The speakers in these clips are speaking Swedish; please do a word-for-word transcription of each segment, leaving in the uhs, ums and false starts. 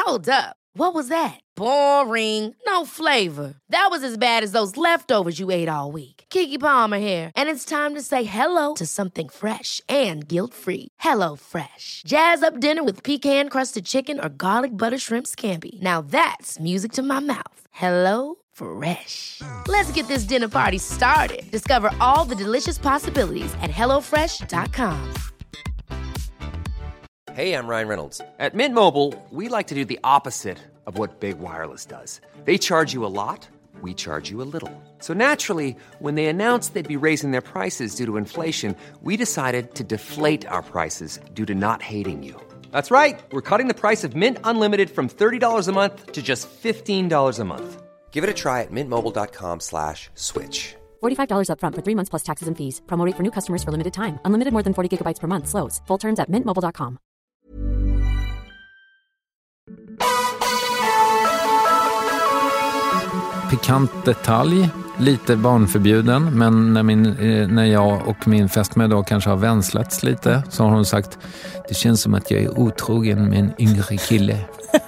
Hold up. What was that? Boring. No flavor. That was as bad as those leftovers you ate all week. Keke Palmer here, and it's time to say hello to something fresh and guilt-free. Hello Fresh. Jazz up dinner with pecan-crusted chicken or garlic butter shrimp scampi. Now that's music to my mouth. Hello Fresh. Let's get this dinner party started. Discover all the delicious possibilities at hello fresh dot com. Hey, I'm Ryan Reynolds. At Mint Mobile, we like to do the opposite of what Big Wireless does. They charge you a lot, we charge you a little. So naturally, when they announced they'd be raising their prices due to inflation, we decided to deflate our prices due to not hating you. That's right. We're cutting the price of Mint Unlimited from thirty dollars a month to just fifteen dollars a month. Give it a try at mintmobile.com slash switch. forty-five dollars up front for three months plus taxes and fees. Promo rate for new customers for limited time. Unlimited more than forty gigabytes per month. Slows full terms at mint mobile dot com. Pikant detalj, lite barnförbjuden, men när, min, eh, när jag och min fästmö då kanske har vänslats lite så har hon sagt, det känns som att jag är otrogen med en yngre kille.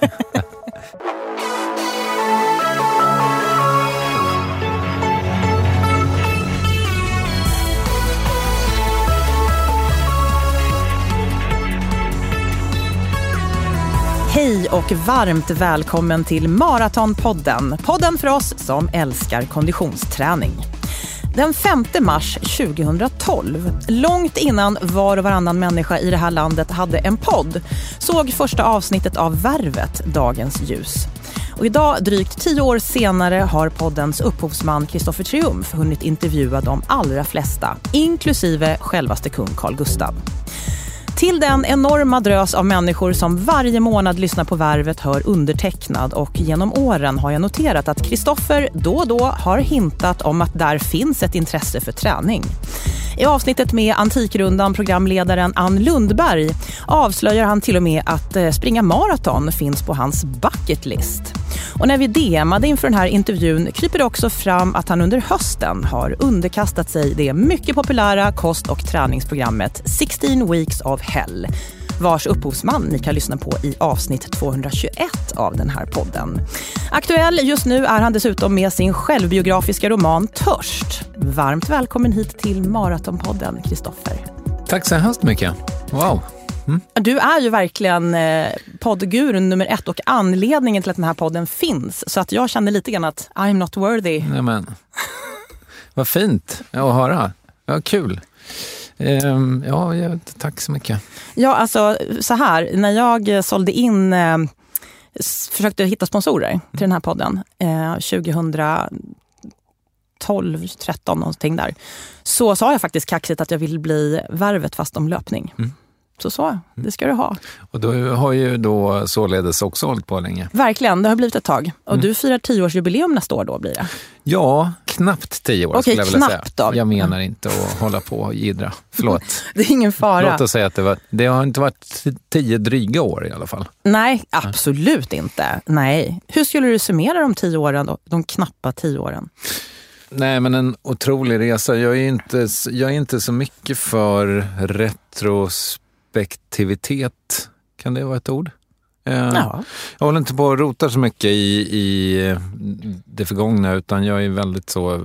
Hej och varmt välkommen till Maratonpodden. Podden för oss som älskar konditionsträning. Den femte mars tjugohundratolv, långt innan var och varannan människa i det här landet hade en podd, såg första avsnittet av Värvet dagens ljus. Och idag, drygt tio år senare, har poddens upphovsman Kristoffer Triumf hunnit intervjua de allra flesta, inklusive självaste kung Carl Gustaf. Till den enorma drös av människor som varje månad lyssnar på Värvet hör undertecknad, och genom åren har jag noterat att Kristoffer då och då har hintat om att där finns ett intresse för träning. I avsnittet med Antikrundan, programledaren Ann Lundberg, avslöjar han till och med att springa maraton finns på hans bucket list. Och när vi D M:ade inför den här intervjun kryper det också fram att han under hösten har underkastat sig det mycket populära kost- och träningsprogrammet sexton Weeks of Hell, vars upphovsman ni kan lyssna på i avsnitt tvåhundratjugoett av den här podden. Aktuell just nu är han dessutom med sin självbiografiska roman Törst. Varmt välkommen hit till Maratonpodden, Kristoffer. Tack så hemskt mycket. Wow. Mm. Du är ju verkligen eh, poddgurun nummer ett och anledningen till att den här podden finns. Så att jag känner lite grann att I'm not worthy. Nej, men. Vad fint att höra. Ja, kul. Um, ja, ja, tack så mycket. Ja, alltså så här. När jag sålde in, eh, försökte hitta sponsorer till den här podden eh, tjugotolv tretton någonting där, så sa jag faktiskt kaxigt att jag vill bli Värvet fast om löpning. Mm. Så så, det ska du ha. Och du har ju då således också hållit på länge. Verkligen, det har blivit ett tag. Och mm. du firar tioårsjubileum nästa år då, blir det? Ja, knappt tio år. Okej, skulle jag vilja knappt säga. Då. Jag menar inte att hålla på och gidra. Förlåt. Det är ingen fara. Låt oss säga att det, var, det har inte varit tio dryga år i alla fall. Nej, absolut inte. Nej. Hur skulle du summera de tio åren då? De knappa tio åren? Nej, men en otrolig resa. Jag är inte, jag är inte så mycket för retrospektivitet. Kan det vara ett ord? Ja. Jag håller inte på att rota så mycket i, i det förgångna, utan jag är väldigt så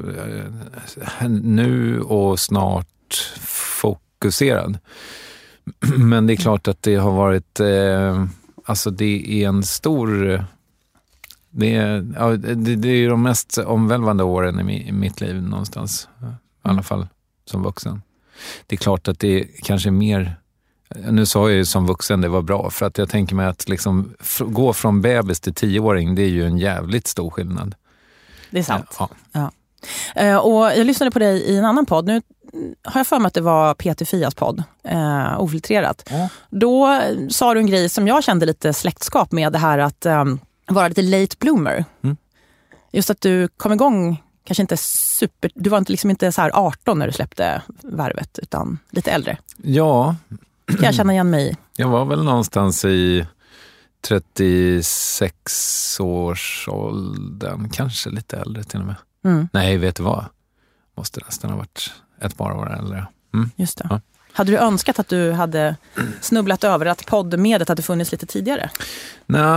nu och snart fokuserad. Men det är klart att det har varit eh, alltså det är en stor det är, ja, det, det är de mest omvälvande åren i, mi, i mitt liv någonstans, i alla fall som vuxen. Det är klart att det är kanske mer. Nu sa jag ju som vuxen det var bra, för att jag tänker mig att liksom f- gå från bebis till tioåring, det är ju en jävligt stor skillnad. Det är sant. Ja. Ja. Uh, och jag lyssnade på dig i en annan podd. Nu har jag för mig att det var Peter Fias podd, uh, Ofiltrerat. Ja. Då sa du en grej som jag kände lite släktskap med, det här att um, vara lite late bloomer. Mm. Just att du kom igång kanske inte super. Du var inte liksom inte så här arton när du släppte Värvet, utan lite äldre. Ja. Kan jag känna igen mig i? Jag var väl någonstans i trettiosex års åldern, kanske lite äldre till och med. Mm. Nej, vet du vad? Måste nästan ha varit ett par år äldre. Mm. Just det. Ja. Hade du önskat att du hade snubblat över att poddmedet hade funnits lite tidigare? Nej,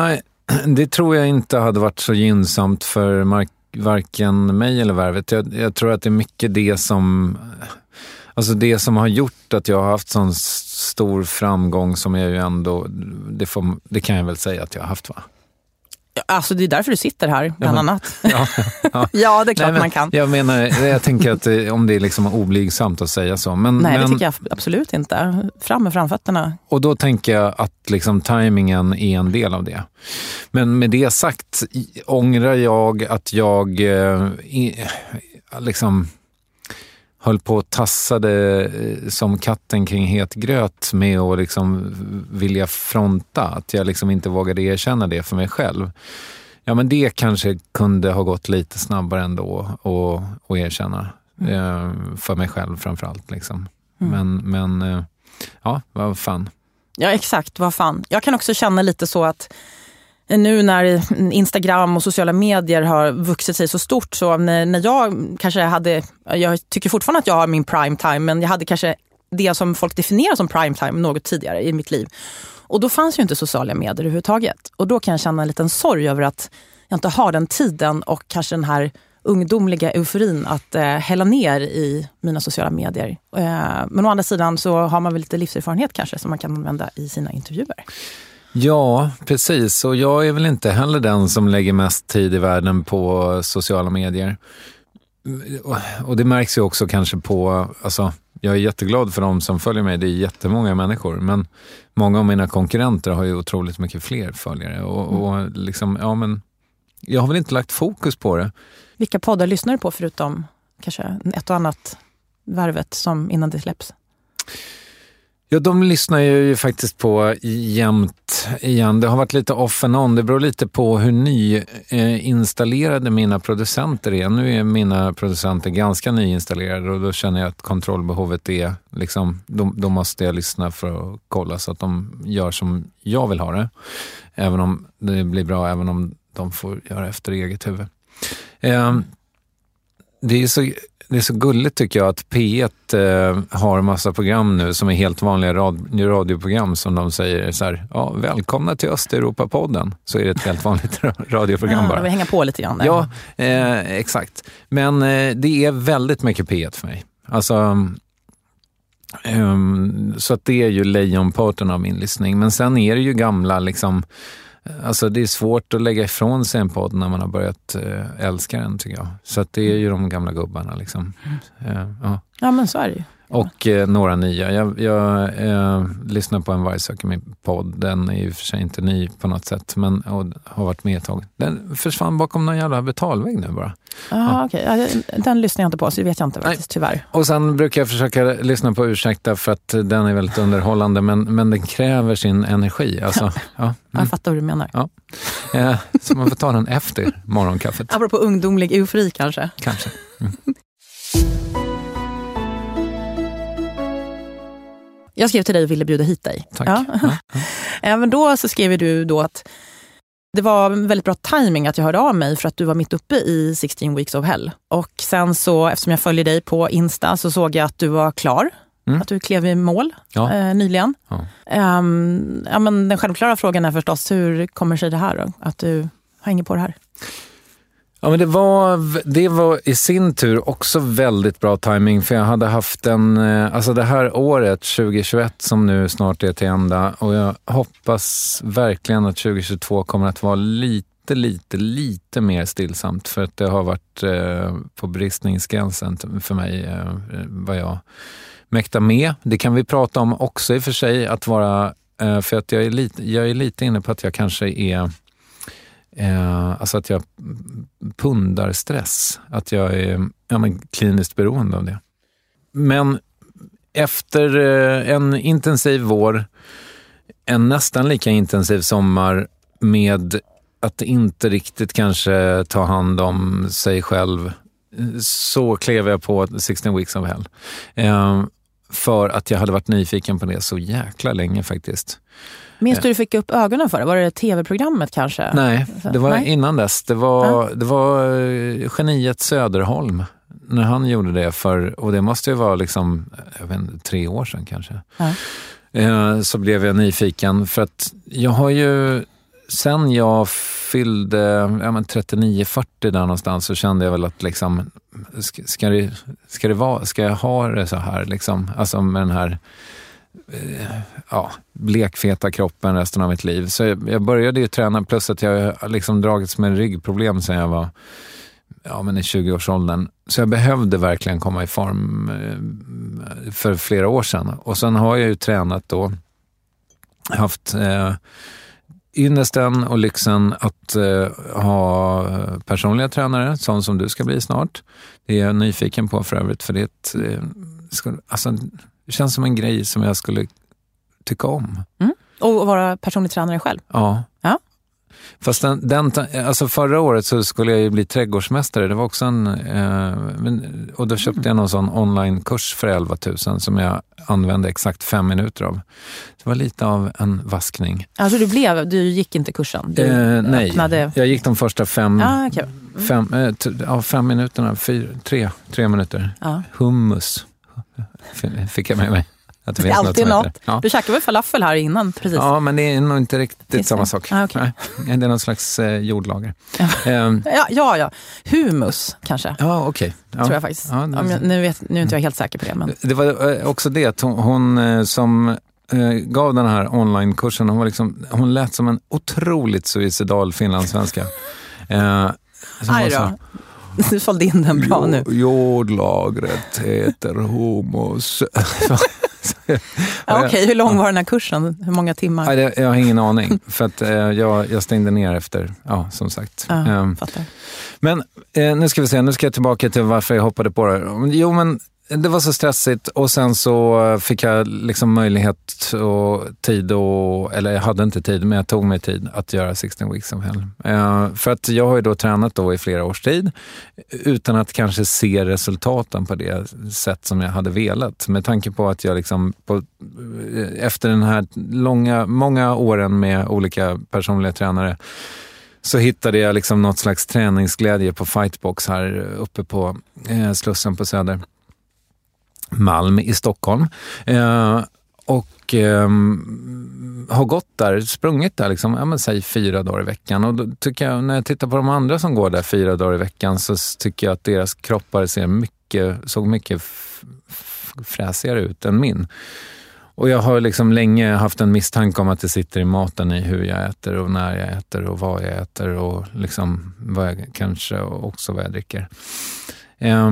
det tror jag inte hade varit så gynnsamt för mark- varken mig eller Värvet. Jag, jag tror att det är mycket det som... Alltså det som har gjort att jag har haft sån stor framgång som jag ju ändå... Det, får, det kan jag väl säga att jag har haft, va? Alltså det är därför du sitter här, bland ja, annat. Ja, ja. Ja, det är klart. Nej, men, man kan. Jag menar, jag tänker att det, om det är liksom oblygsamt att säga så. Men, Nej, men, det tycker jag absolut inte. Fram med framfötterna. Och då tänker jag att liksom timingen är en del av det. Men med det sagt ångrar jag att jag eh, liksom... höll på att tassade som katten kring het gröt med att liksom vilja fronta. Att jag liksom inte vågade erkänna det för mig själv. Ja, men det kanske kunde ha gått lite snabbare ändå och, och erkänna. Mm. Eh, för mig själv framförallt. Liksom. Mm. Men, men eh, ja, vad fan. Ja, exakt. Vad fan. Jag kan också känna lite så att nu när Instagram och sociala medier har vuxit sig så stort, så när, när jag kanske hade, jag tycker fortfarande att jag har min prime time, men jag hade kanske det som folk definierar som prime time något tidigare i mitt liv. Och då fanns ju inte sociala medier överhuvudtaget. Och då kan jag känna en liten sorg över att jag inte har den tiden och kanske den här ungdomliga euforin att eh, hälla ner i mina sociala medier. Eh, men å andra sidan så har man väl lite livserfarenhet kanske som man kan använda i sina intervjuer. Ja, precis. Och jag är väl inte heller den som lägger mest tid i världen på sociala medier. Och det märks ju också kanske på... Alltså, jag är jätteglad för de som följer mig. Det är jättemånga människor. Men många av mina konkurrenter har ju otroligt mycket fler följare. Och, och liksom, ja men... Jag har väl inte lagt fokus på det. Vilka poddar lyssnar du på förutom kanske ett och annat Värvet som innan det släpps? Ja, de lyssnar ju faktiskt på jämt igen. Det har varit lite off and on. Det beror lite på hur nyinstallerade mina producenter är. Nu är mina producenter ganska nyinstallerade och då känner jag att kontrollbehovet är liksom, då, då måste jag lyssna för att kolla så att de gör som jag vill ha det. Även om det blir bra, även om de får göra efter eget huvud. Eh, det är så... Det är så gulligt tycker jag att P ett eh, har en massa program nu som är helt vanliga rad- radioprogram som de säger så här, ja, välkomna till Östeuropa-podden. Så är det ett helt vanligt radioprogram ja, bara. De vill hänga på lite grann där. Ja, eh, exakt. Men eh, det är väldigt mycket P ett för mig. Alltså, um, så att det är ju lejonparten av min lyssning. Men sen är det ju gamla liksom... Alltså det är svårt att lägga ifrån sig en podd när man har börjat äh, älska den tycker jag. Så att det är ju de gamla gubbarna liksom. Mm. Äh, ja. ja men så är det ju. Och eh, några nya. Jag, jag eh, lyssnar på en Varg söker min podd. Den är ju för sig inte ny på något sätt. Men och, har varit med ett tag. Den försvann bakom någon jävla betalvägg nu bara. Ah, ja, okej. Okay. Ja, den lyssnar jag inte på så det vet jag inte faktiskt, tyvärr. Och sen brukar jag försöka lyssna på Ursäkta för att den är väldigt underhållande. Men, men den kräver sin energi. Alltså, ja. Mm. Jag fattar vad du menar. Ja. Eh, så man får ta den efter morgonkaffet. Apropå ungdomlig eufori kanske. Kanske. Mm. Jag skrev till dig och ville bjuda hit dig. Tack. Ja. Ja. Även då så skrev du då att det var väldigt bra timing att jag hörde av mig för att du var mitt uppe i sexton weeks of hell. Och sen så, eftersom jag följer dig på Insta så såg jag att du var klar. Mm. Att du klev i mål ja. eh, nyligen. Ja. Um, ja, men den självklara frågan är förstås, hur kommer sig det här då? Att du hänger på det här? Ja, men det var, det var i sin tur också väldigt bra timing för jag hade haft en, alltså det här året tjugohundratjugoett som nu snart är till ända och jag hoppas verkligen att tjugohundratjugotvå kommer att vara lite, lite, lite mer stillsamt för att det har varit eh, på bristningsgränsen för mig eh, vad jag mäktar med. Det kan vi prata om också i och för sig att vara, eh, för att jag är, lite, jag är lite inne på att jag kanske är Eh, alltså att jag pundar stress. Att jag är ja, men kliniskt beroende av det. Men efter eh, en intensiv vår, en nästan lika intensiv sommar med att inte riktigt kanske ta hand om sig själv, så klev jag på sexton weeks of hell. Eh, för att jag hade varit nyfiken på det så jäkla länge faktiskt. Minns du du fick upp ögonen för det? Var det tv-programmet kanske? Nej, det var Nej. innan dess. Det var, ja. det var geniet Söderholm när han gjorde det för, och det måste ju vara liksom, jag vet inte, tre år sedan kanske. Ja. Eh, så blev jag nyfiken för att jag har ju sen jag fyllde ja, men trettionio fyrtio där någonstans så kände jag väl att liksom, ska, ska, det, ska, det vara, ska jag ha det så här liksom, alltså med den här eh, ja, blekfeta kroppen resten av mitt liv. Så jag, jag började ju träna, plus att jag liksom dragits med ryggproblem sen jag var ja, men i tjugoårsåldern. Så jag behövde verkligen komma i form eh, för flera år sedan. Och sen har jag ju tränat då, haft eh, ynnesten och lyxen att eh, ha personliga tränare, sån som du ska bli snart. Det är jag nyfiken på för övrigt, för det, är ett, eh, skulle, alltså, det känns som en grej som jag skulle tycka om. Mm. Och vara personlig tränare själv? Ja. Ja. Fast den, den, alltså förra året så skulle jag ju bli trädgårdsmästare. Det var också en, eh, men, och då köpte jag någon sån online-kurs för elva tusen som jag använde exakt fem minuter av. Det var lite av en vaskning. Alltså du blev, du gick inte kursen? Du eh, nej, öppnade... jag gick de första fem, ah, okay. mm. fem, eh, t- ja, fem minuterna, fyra, tre, tre minuter. Ah. Hummus fick jag med mig. Att det, det är alltid något. något. Ja. Du käkade väl falafel här innan? Precis. Ja, men det är nog inte riktigt samma sak. Ah, okay. Nej, det är någon slags eh, jordlager. um, ja, ja, ja. Humus kanske. Ja, okej. Okay. Ja. Tror jag faktiskt. Ja, det... Om jag, nu, vet, nu är inte jag helt säker på det. Men... Det var eh, också det att hon, hon eh, som eh, gav den här online-kursen, hon, var liksom, hon lät som en otroligt suicidal finlandssvenska. eh, Aj då. Du sålde in den bra jo, nu. Jordlagret heter humus. Ja, okej, okay. Hur lång var den här kursen? Hur många timmar? Nej, jag har ingen aning. För att eh, jag, jag stängde ner efter, ja, som sagt. Ja, um, fattar. Men eh, nu ska vi se, nu ska jag tillbaka till varför jag hoppade på det. Jo, men det var så stressigt och sen så fick jag liksom möjlighet och tid och, eller jag hade inte tid, men jag tog mig tid att göra sexton weeks of hell. Eh, för att jag har ju då tränat då i flera års tid utan att kanske se resultaten på det sätt som jag hade velat. Med tanke på att jag liksom på, efter den här långa, många åren med olika personliga tränare så hittade jag liksom något slags träningsglädje på Fightbox här uppe på eh, Slussen på Söder. Malm i Stockholm eh, och eh, har gått där, sprungit där liksom, ja men säg fyra dagar i veckan, och då tycker jag, när jag tittar på de andra som går där fyra dagar i veckan, så tycker jag att deras kroppar ser mycket, såg mycket f- f- fräsigare ut än min. Och jag har liksom länge haft en misstanke om att det sitter i maten, i hur jag äter och när jag äter och vad jag äter och liksom vad jag kanske också vad jag dricker. Eh,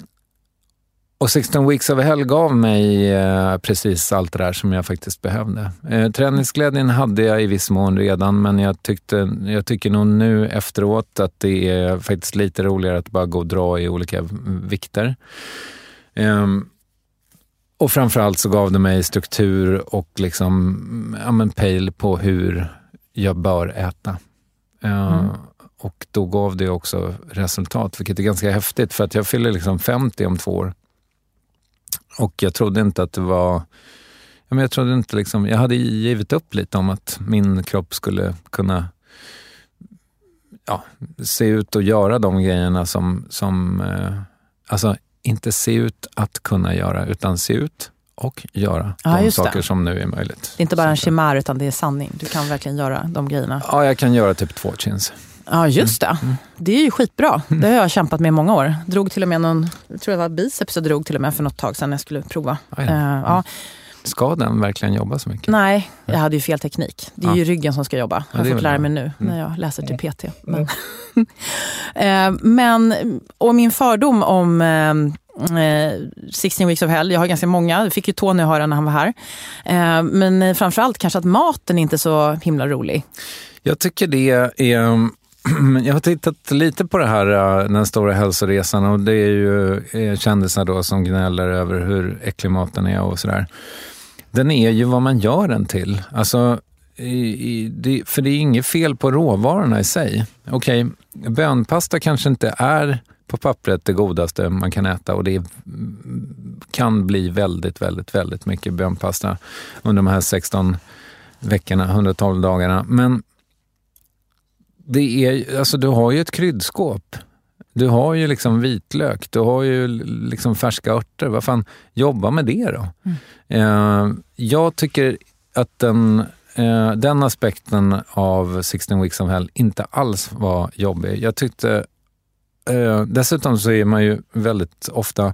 Och sexton weeks of hell gav mig eh, precis allt det där som jag faktiskt behövde. Eh, träningsglädjen hade jag i viss mån redan, men jag, tyckte, jag tycker nog nu efteråt att det är faktiskt lite roligare att bara gå och dra i olika vikter. Eh, och framförallt så gav det mig struktur och liksom, ja, men pejl på hur jag bör äta. Eh, mm. Och då gav det också resultat, vilket är ganska häftigt, för att jag fyller liksom femtio om två år. Och jag trodde inte att det var... Ja, men jag trodde inte liksom... Jag hade givit upp lite om att min kropp skulle kunna ja, se ut och göra de grejerna som... som eh, alltså, inte se ut att kunna göra, utan se ut och göra ja, de saker det. Som nu är möjligt. Det är inte bara en chimär, utan det är sanning. Du kan verkligen göra de grejerna. Ja, jag kan göra typ två chins. Ja, just det. Mm. Det är ju skitbra. Det har jag kämpat med i många år. Drog till och med någon, jag tror det var biceps, jag drog till och med för något tag sedan jag skulle prova. Ah, ja. Uh, ja. Ska den verkligen jobba så mycket? Nej, jag hade ju fel teknik. Det är ja. ju ryggen som ska jobba. Jag har ja, fått lära mig nu mm. när jag läser till P T. Men, uh, men och min fördom om uh, sexton weeks of hell, jag har ganska många. Jag fick ju Tony höra när han var här. Uh, men framförallt kanske att maten inte är så himla rolig. Jag tycker det är... Jag har tittat lite på det här, den stora hälsoresan, och det är ju kändisar då som gnäller över hur äcklig maten är och sådär. Den är ju vad man gör den till. Alltså, i, i, det, för det är inget fel på råvarorna i sig. Okej, okay, bönpasta kanske inte är på pappret det godaste man kan äta, och det kan bli väldigt, väldigt, väldigt mycket bönpasta under de här sexton veckorna, hundratolv dagarna. Men det är, alltså du har ju ett kryddskåp. Du har ju liksom vitlök. Du har ju liksom färska örter. Vad fan, jobba med det då. Mm. Eh, jag tycker att en, eh, den aspekten av sexton Weeks of Hell inte alls var jobbig. Jag tyckte, eh, dessutom så är man ju väldigt ofta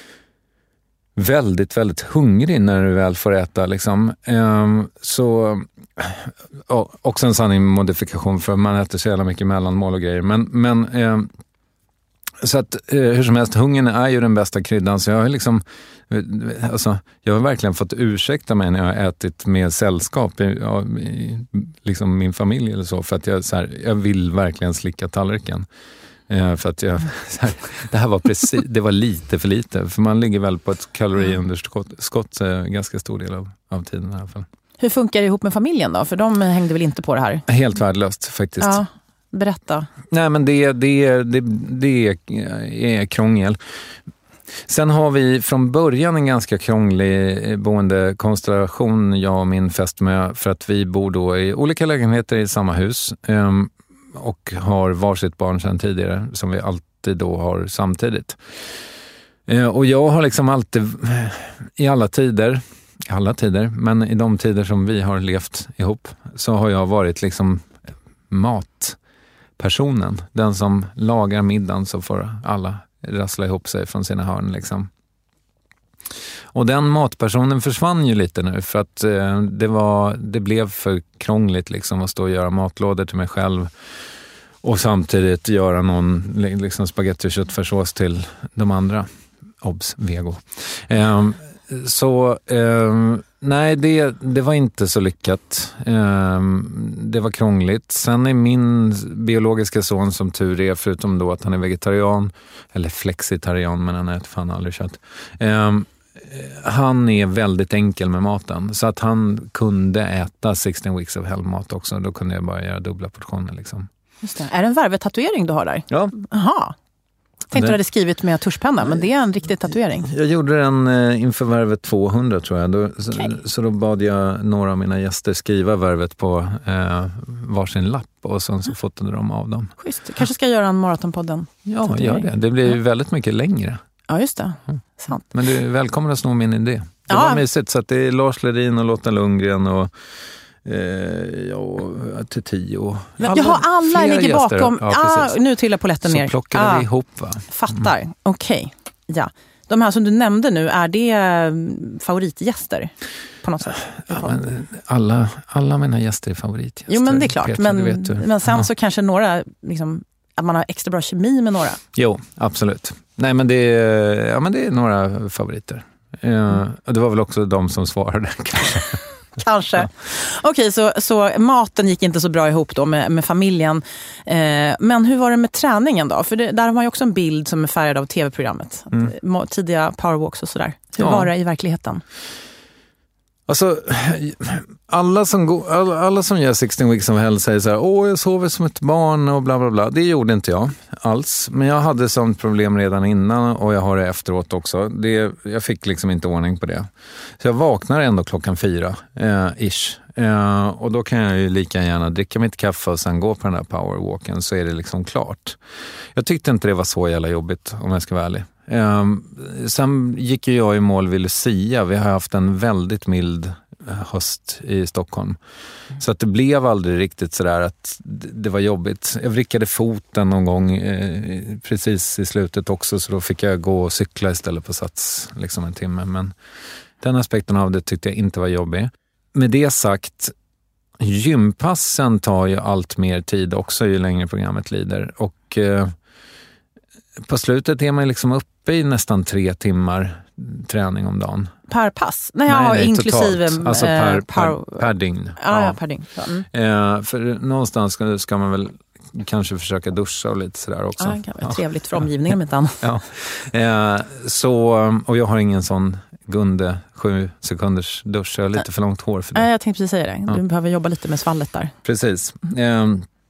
väldigt, väldigt hungrig när du väl får äta. Liksom. Eh, så, och, också en sanning modifikation för man äter så jävla mycket mellanmål och grejer. Men, men eh, så att eh, hur som helst, hungern är ju den bästa kryddan, så jag har liksom alltså, jag har verkligen fått ursäkta mig när jag har ätit med sällskap i, i liksom min familj eller så, för att jag, så här, jag vill verkligen slicka tallriken. Eh, för att jag, så här, det här var precis, det var lite för lite, för man ligger väl på ett kaloriunderskott skott, eh, ganska stor del av, av tiden i alla fall. Hur funkar det ihop med familjen då? För de hängde väl inte på det här? Helt värdelöst faktiskt. Ja. Berätta. Nej, men det, det, det, det är krångel. Sen har vi från början en ganska krånglig boendekonstellation, jag och min fästmö, för att vi bor då i olika lägenheter i samma hus um, och har varsitt barn sedan tidigare som vi alltid då har samtidigt. Uh, och jag har liksom alltid i alla tider, alla tider, men i de tider som vi har levt ihop så har jag varit liksom mat personen, den som lagar middagen, så får alla rassla ihop sig från sina hörn liksom. Och den matpersonen försvann ju lite nu för att eh, det var det blev för krångligt liksom att stå och göra matlådor till mig själv och samtidigt göra någon liksom spagetti och köttfärssås till de andra. Obs, vego. Eh, så eh, nej, det, det var inte så lyckat. Um, det var krångligt. Sen är min biologiska son, som tur är, förutom då att han är vegetarian, eller flexitarian, men han äter fan aldrig kött. Um, han är väldigt enkel med maten. Så att han kunde äta sexton Weeks of Hell-mat också. Då kunde jag bara göra dubbla portioner liksom. Just det. Är det en värvetatuering du har där? Ja. Aha. Tänkte du hade skrivit med tuschpenna, men det är en riktig tatuering. Jag gjorde den eh, inför värvet tvåhundra tror jag. Då, okay. så, så då bad jag några av mina gäster skriva värvet på eh, varsin lapp och sen så fotade de av dem. Schysst. Du kanske ska göra en Maratonpodden. Ja, gör det. Det blir ju ja. väldigt mycket längre. Ja, just det. Mm. Sant. Men du är välkommen att sno min idé. Det ja. var mysigt, så att det är Lars Lerin och Lotta Lundgren och Eh, ja, till tio. Alla, Jaha, alla ligger bakom. Ja, ah, nu trillar polletten ner. Så plockade ah, vi ihop, va? Fattar, mm. okej. Okay. Ja. De här som du nämnde nu, är det favoritgäster på något sätt? Ja, men alla, alla mina gäster är favoritgäster. Jo, men det är klart. Petra, men, men sen ja. så kanske några, liksom, att man har extra bra kemi med några. Jo, absolut. Nej, men det är, ja, men det är några favoriter. Mm. Ja, det var väl också de som svarade kanske. Kanske. Ja. Okej, så, så maten gick inte så bra ihop då med, med familjen. Eh, men hur var det med träningen då? För det, där har man ju också en bild som är färgad av tv-programmet. Mm. Tidiga powerwalks och sådär. Hur ja. var det i verkligheten? Alltså, alla som, går, alla, alla som gör sexton Weeks of Hell säger så här: åh, jag sover som ett barn och bla bla bla. Det gjorde inte jag alls. Men jag hade sånt problem redan innan och jag har det efteråt också. Det, jag fick liksom inte ordning på det. Så jag vaknar ändå klockan fyra, eh, ish. Eh, och då kan jag ju lika gärna dricka mitt kaffe och sen gå på den här powerwalken, så är det liksom klart. Jag tyckte inte det var så jävla jobbigt, om jag ska vara ärlig. Um, sen gick ju jag i mål vid Lucia. Vi har haft en väldigt mild höst i Stockholm. Mm. Så att det blev aldrig riktigt sådär att det var jobbigt. Jag vrickade foten någon gång eh, precis i slutet också, så då fick jag gå och cykla istället på Sats liksom en timme. Men den aspekten av det tyckte jag inte var jobbig. Med det sagt, gympassen tar ju allt mer tid också ju längre programmet lider. Och eh, på slutet är man liksom uppe i nästan tre timmar träning om dagen. Per pass? Nej, nej, nej inklusive totalt. Alltså per, per, per dygn. Ja, ja. per dygn. Mm. Eh, för någonstans ska, ska man väl kanske försöka duscha och lite sådär också. Ja, det kan vara ja. trevligt för omgivningen med den. ja. eh, så, och jag har ingen sån Gunde sju sekunders dusch. Jag har lite för långt hår för det. Ja, jag tänkte precis säga det. Du ja. behöver jobba lite med svallet där. Precis. Eh,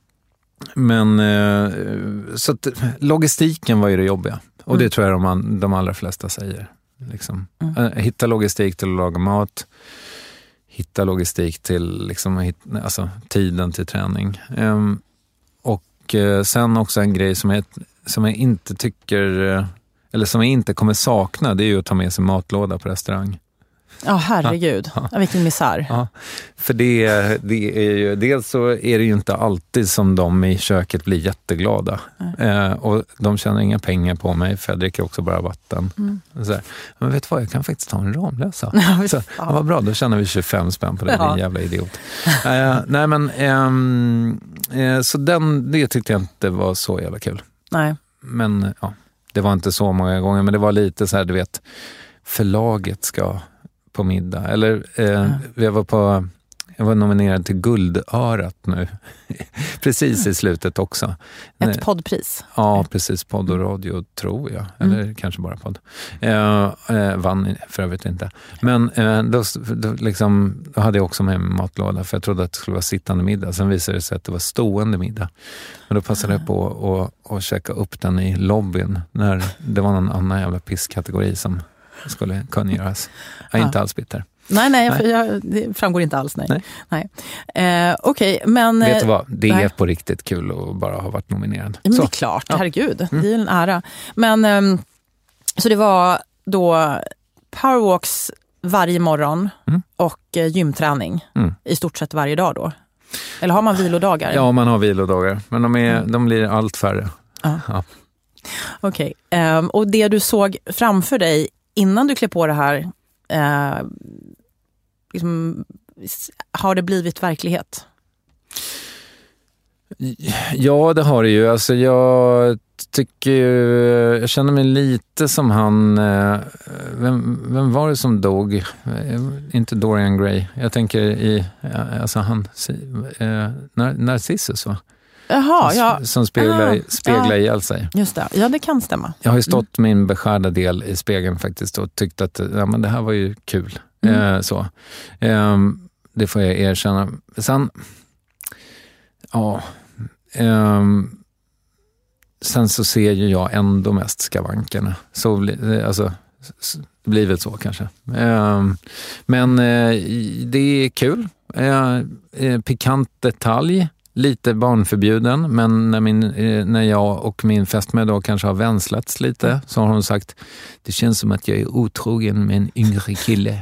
Men eh, så att, logistiken var ju det jobbiga. Och mm. det tror jag de, de allra flesta säger. Liksom. Mm. Hitta logistik till att laga mat. Hitta logistik till liksom, hit, alltså, tiden till träning. Um, och eh, sen också en grej som jag, som jag inte tycker, eller som jag inte kommer sakna, det är ju att ta med sig matlåda på restaurang. Ja, oh, herregud. Ja. Ja, vilken misär. Ja, för det, det är ju, dels så är det ju inte alltid som de i köket blir jätteglada. Eh, och de tjänar inga pengar på mig, för jag dricker också bara vatten. Mm. Så här, men vet du vad, jag kan faktiskt ta en Ramlösa. Ja, så, ja, vad bra, då tjänar vi tjugofem spänn på det, ja. Din jävla idiot. eh, nej men, eh, eh, så den, det tyckte jag inte var så jävla kul. Nej. Men ja, det var inte så många gånger, men det var lite så här, du vet, förlaget ska på middag. Eller eh, mm. jag var på jag var nominerad till Guldörat nu. Precis mm. i slutet också. Ett poddpris. Ja, precis. Podd och radio tror jag. Eller mm. kanske bara podd. Eh, eh, vann för övrigt inte. Men eh, då, då, liksom, då hade jag också med mig matlåda, för jag trodde att det skulle vara sittande middag. Sen visade det sig att det var stående middag. Men då passade mm. jag på att, att checka upp den i lobbyn när det var någon annan jävla pisskategori som skulle kunna göras. Jag är ja. inte alls bitter. Nej, nej, nej. Jag, det framgår inte alls. Nej. nej. nej. Eh, Okej, okay, men... Vet du vad? Det nej. är på riktigt kul att bara ha varit nominerad. Men det är klart, ja. herregud. Mm. Det är en ära. Men, eh, så det var då powerwalks varje morgon mm. och eh, gymträning mm. i stort sett varje dag då? Eller har man vilodagar? Ja, man har vilodagar. Men de, är, mm. de blir allt färre. Ja. Ja. Okej, okay. eh, och det du såg framför dig innan du klev på det här, eh, liksom, har det blivit verklighet? Ja, det har det ju. Alltså jag tycker ju, jag känner mig lite som han, eh, vem, vem var det som dog? Eh, inte Dorian Gray. Jag tänker i, alltså han, eh, Narcissus va? Jaha, ja. Som speglar, Aha, speglar ja. ihjäl sig. Just det, ja det kan stämma. Jag har ju stått mm. min beskärda del i spegeln faktiskt och tyckt att ja, men det här var ju kul. Mm. Eh, så. Eh, det får jag erkänna. Sen, ja, eh, sen så ser ju jag ändå mest skavankerna. Så bli, alltså, det blir väl så kanske. Eh, men eh, det är kul. Eh, eh, pikant detalj. Lite barnförbjuden, men när, min, när jag och min fästmö då kanske har vänslats lite, så har hon sagt, det känns som att jag är otrogen med en yngre kille.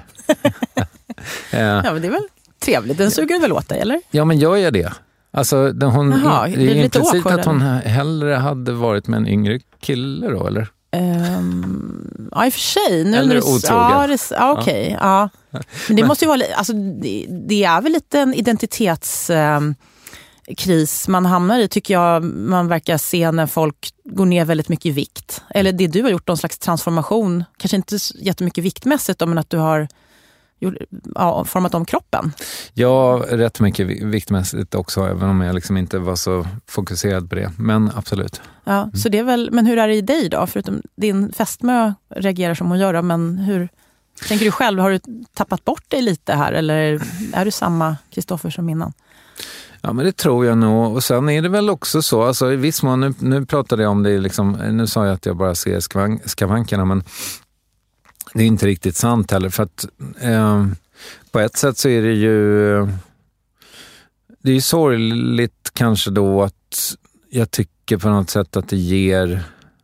Ja, men det är väl trevligt. Den suger väl åt dig, eller? Ja, men gör jag det? Alltså, den, hon, Jaha, det är implicit att hon hellre hade varit med en yngre kille då, eller? Um, ja, i och för sig. Nu eller du, otrogen. Ja, det, ja okej. Okay, ja. Men det men, måste ju vara, alltså, det, det är väl lite en identitets... Um, kris man hamnar i, tycker jag man verkar se när folk går ner väldigt mycket i vikt. Eller det du har gjort, någon slags transformation. Kanske inte jättemycket viktmässigt, men att du har gjort, ja, format om kroppen. Ja, rätt mycket viktmässigt också, även om jag liksom inte var så fokuserad på det. Men absolut. Ja, mm. så det är väl, men hur är det i dig då? Förutom din fästmö reagerar som hon gör, men hur tänker du själv? Har du tappat bort dig lite här? Eller är du samma Kristoffer som innan? Ja, men det tror jag nog. Och sen är det väl också så, alltså i viss mån, nu, nu pratade jag om det liksom, nu sa jag att jag bara ser skavank, skavankerna, men det är inte riktigt sant heller, för att eh, på ett sätt så är det ju det är ju sorgligt kanske då att jag tycker på något sätt att det ger,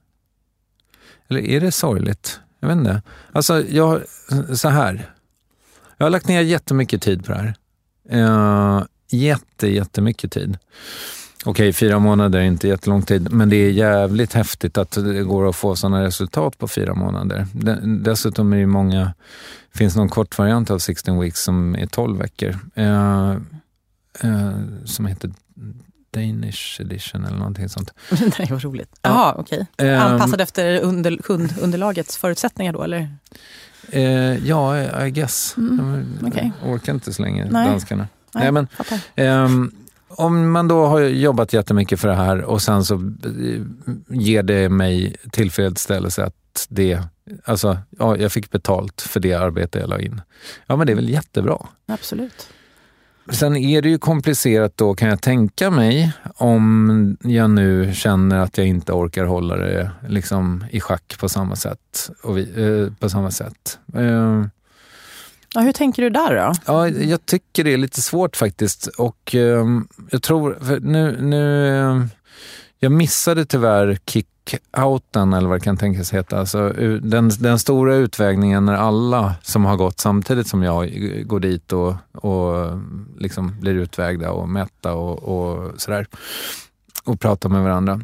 eller är det sorgligt? Jag vet inte. Alltså jag, så här, jag har lagt ner jättemycket tid på det här. Eh, Jätte, jättemycket tid. Okej, fyra månader är inte jättelång tid, men det är jävligt häftigt att det går att få sådana resultat på fyra månader. Dessutom är det många, finns någon kort variant av sexton weeks som är tolv veckor. Eh, eh, som heter Danish edition eller någonting sånt. Nej, vad roligt. Jaha, okej. Okay. Eh, Anpassad efter under, kundunderlagets förutsättningar då, eller? Eh, ja, I guess. Mm, okay. Jag orkar inte så länge, Nej. danskarna. Nej, men, um, om man då har jobbat jättemycket för det här och sen så ger det mig tillfredsställelse att det, alltså, ja, jag fick betalt för det arbete jag la in. Ja, men det är väl jättebra. Absolut. Sen är det ju komplicerat då, kan jag tänka mig, om jag nu känner att jag inte orkar hålla det liksom i schack på samma sätt. Och vi, eh, på samma sätt. Eh, Ja, hur tänker du där då? Ja, jag tycker det är lite svårt faktiskt. Och um, jag tror, för nu, nu, um, jag missade tyvärr kick knockouten, eller vad det kan tänkas heta. Alltså, den, den stora utvägningen när alla som har gått samtidigt som jag går dit och, och liksom blir utvägda och mätta och, och sådär. Och pratar med varandra.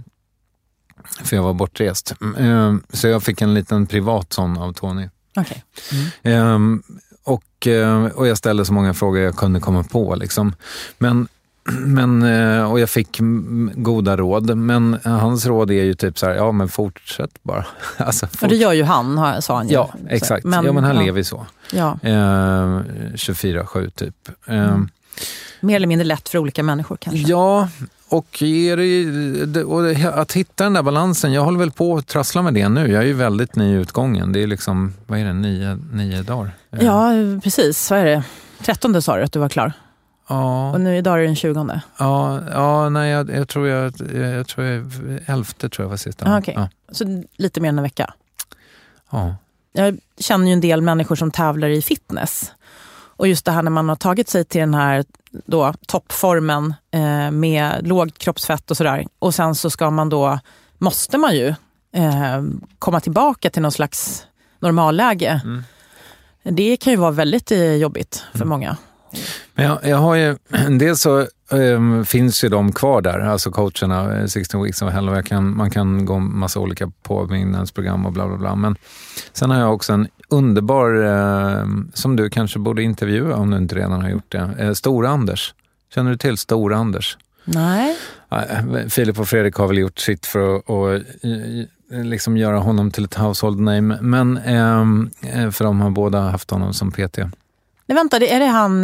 För jag var bortrest. Så jag fick en liten privat sån av Tony. Okej. Okay. Mm. Och, och jag ställde så många frågor jag kunde komma på. Liksom. Men, men, och jag fick goda råd. Men hans råd är ju typ så här, ja men fortsätt bara. Alltså, fort... Och det gör ju han, sa han ju. Ja, exakt. Men, ja, men han ja. lever ju så. Ja. Eh, tjugofyra sju typ. Eh, mm. Mer eller mindre lätt för olika människor kanske. Ja, och, det, och att hitta den där balansen, jag håller väl på att trassla med det nu. Jag är ju väldigt ny i utgången. Det är liksom, vad är det, nio, nio dagar? Ja, precis. Vad är det? trettonde sa du att du var klar. Ja. Och nu idag är det den tjugonde. Ja, ja nej, jag, jag tror jag, jag tror jag, elfte tror jag var sista. Ah, okay. Ja. Så lite mer än en vecka. Ja. Jag känner ju en del människor som tävlar i fitness. Och just det här när man har tagit sig till den här då, toppformen eh, med lågt kroppsfett och sådär. Och sen så ska man då, måste man ju eh, komma tillbaka till någon slags normalläge. Mm. Det kan ju vara väldigt eh, jobbigt för mm. många. Men jag, jag har ju, dels så um, finns ju de kvar där, alltså coacherna, sexton weeks of hell, och jag kan, man kan gå massa olika påbyggnadsprogram och bla bla bla. Men sen har jag också en underbar, uh, som du kanske borde intervjua om du inte redan har gjort det, uh, Stora Anders. Känner du till Stora Anders? Nej. Uh, Filip och Fredrik har väl gjort sitt för att uh, liksom göra honom till ett household name, men uh, för de har båda haft honom som P T. Nej, vänta, är det han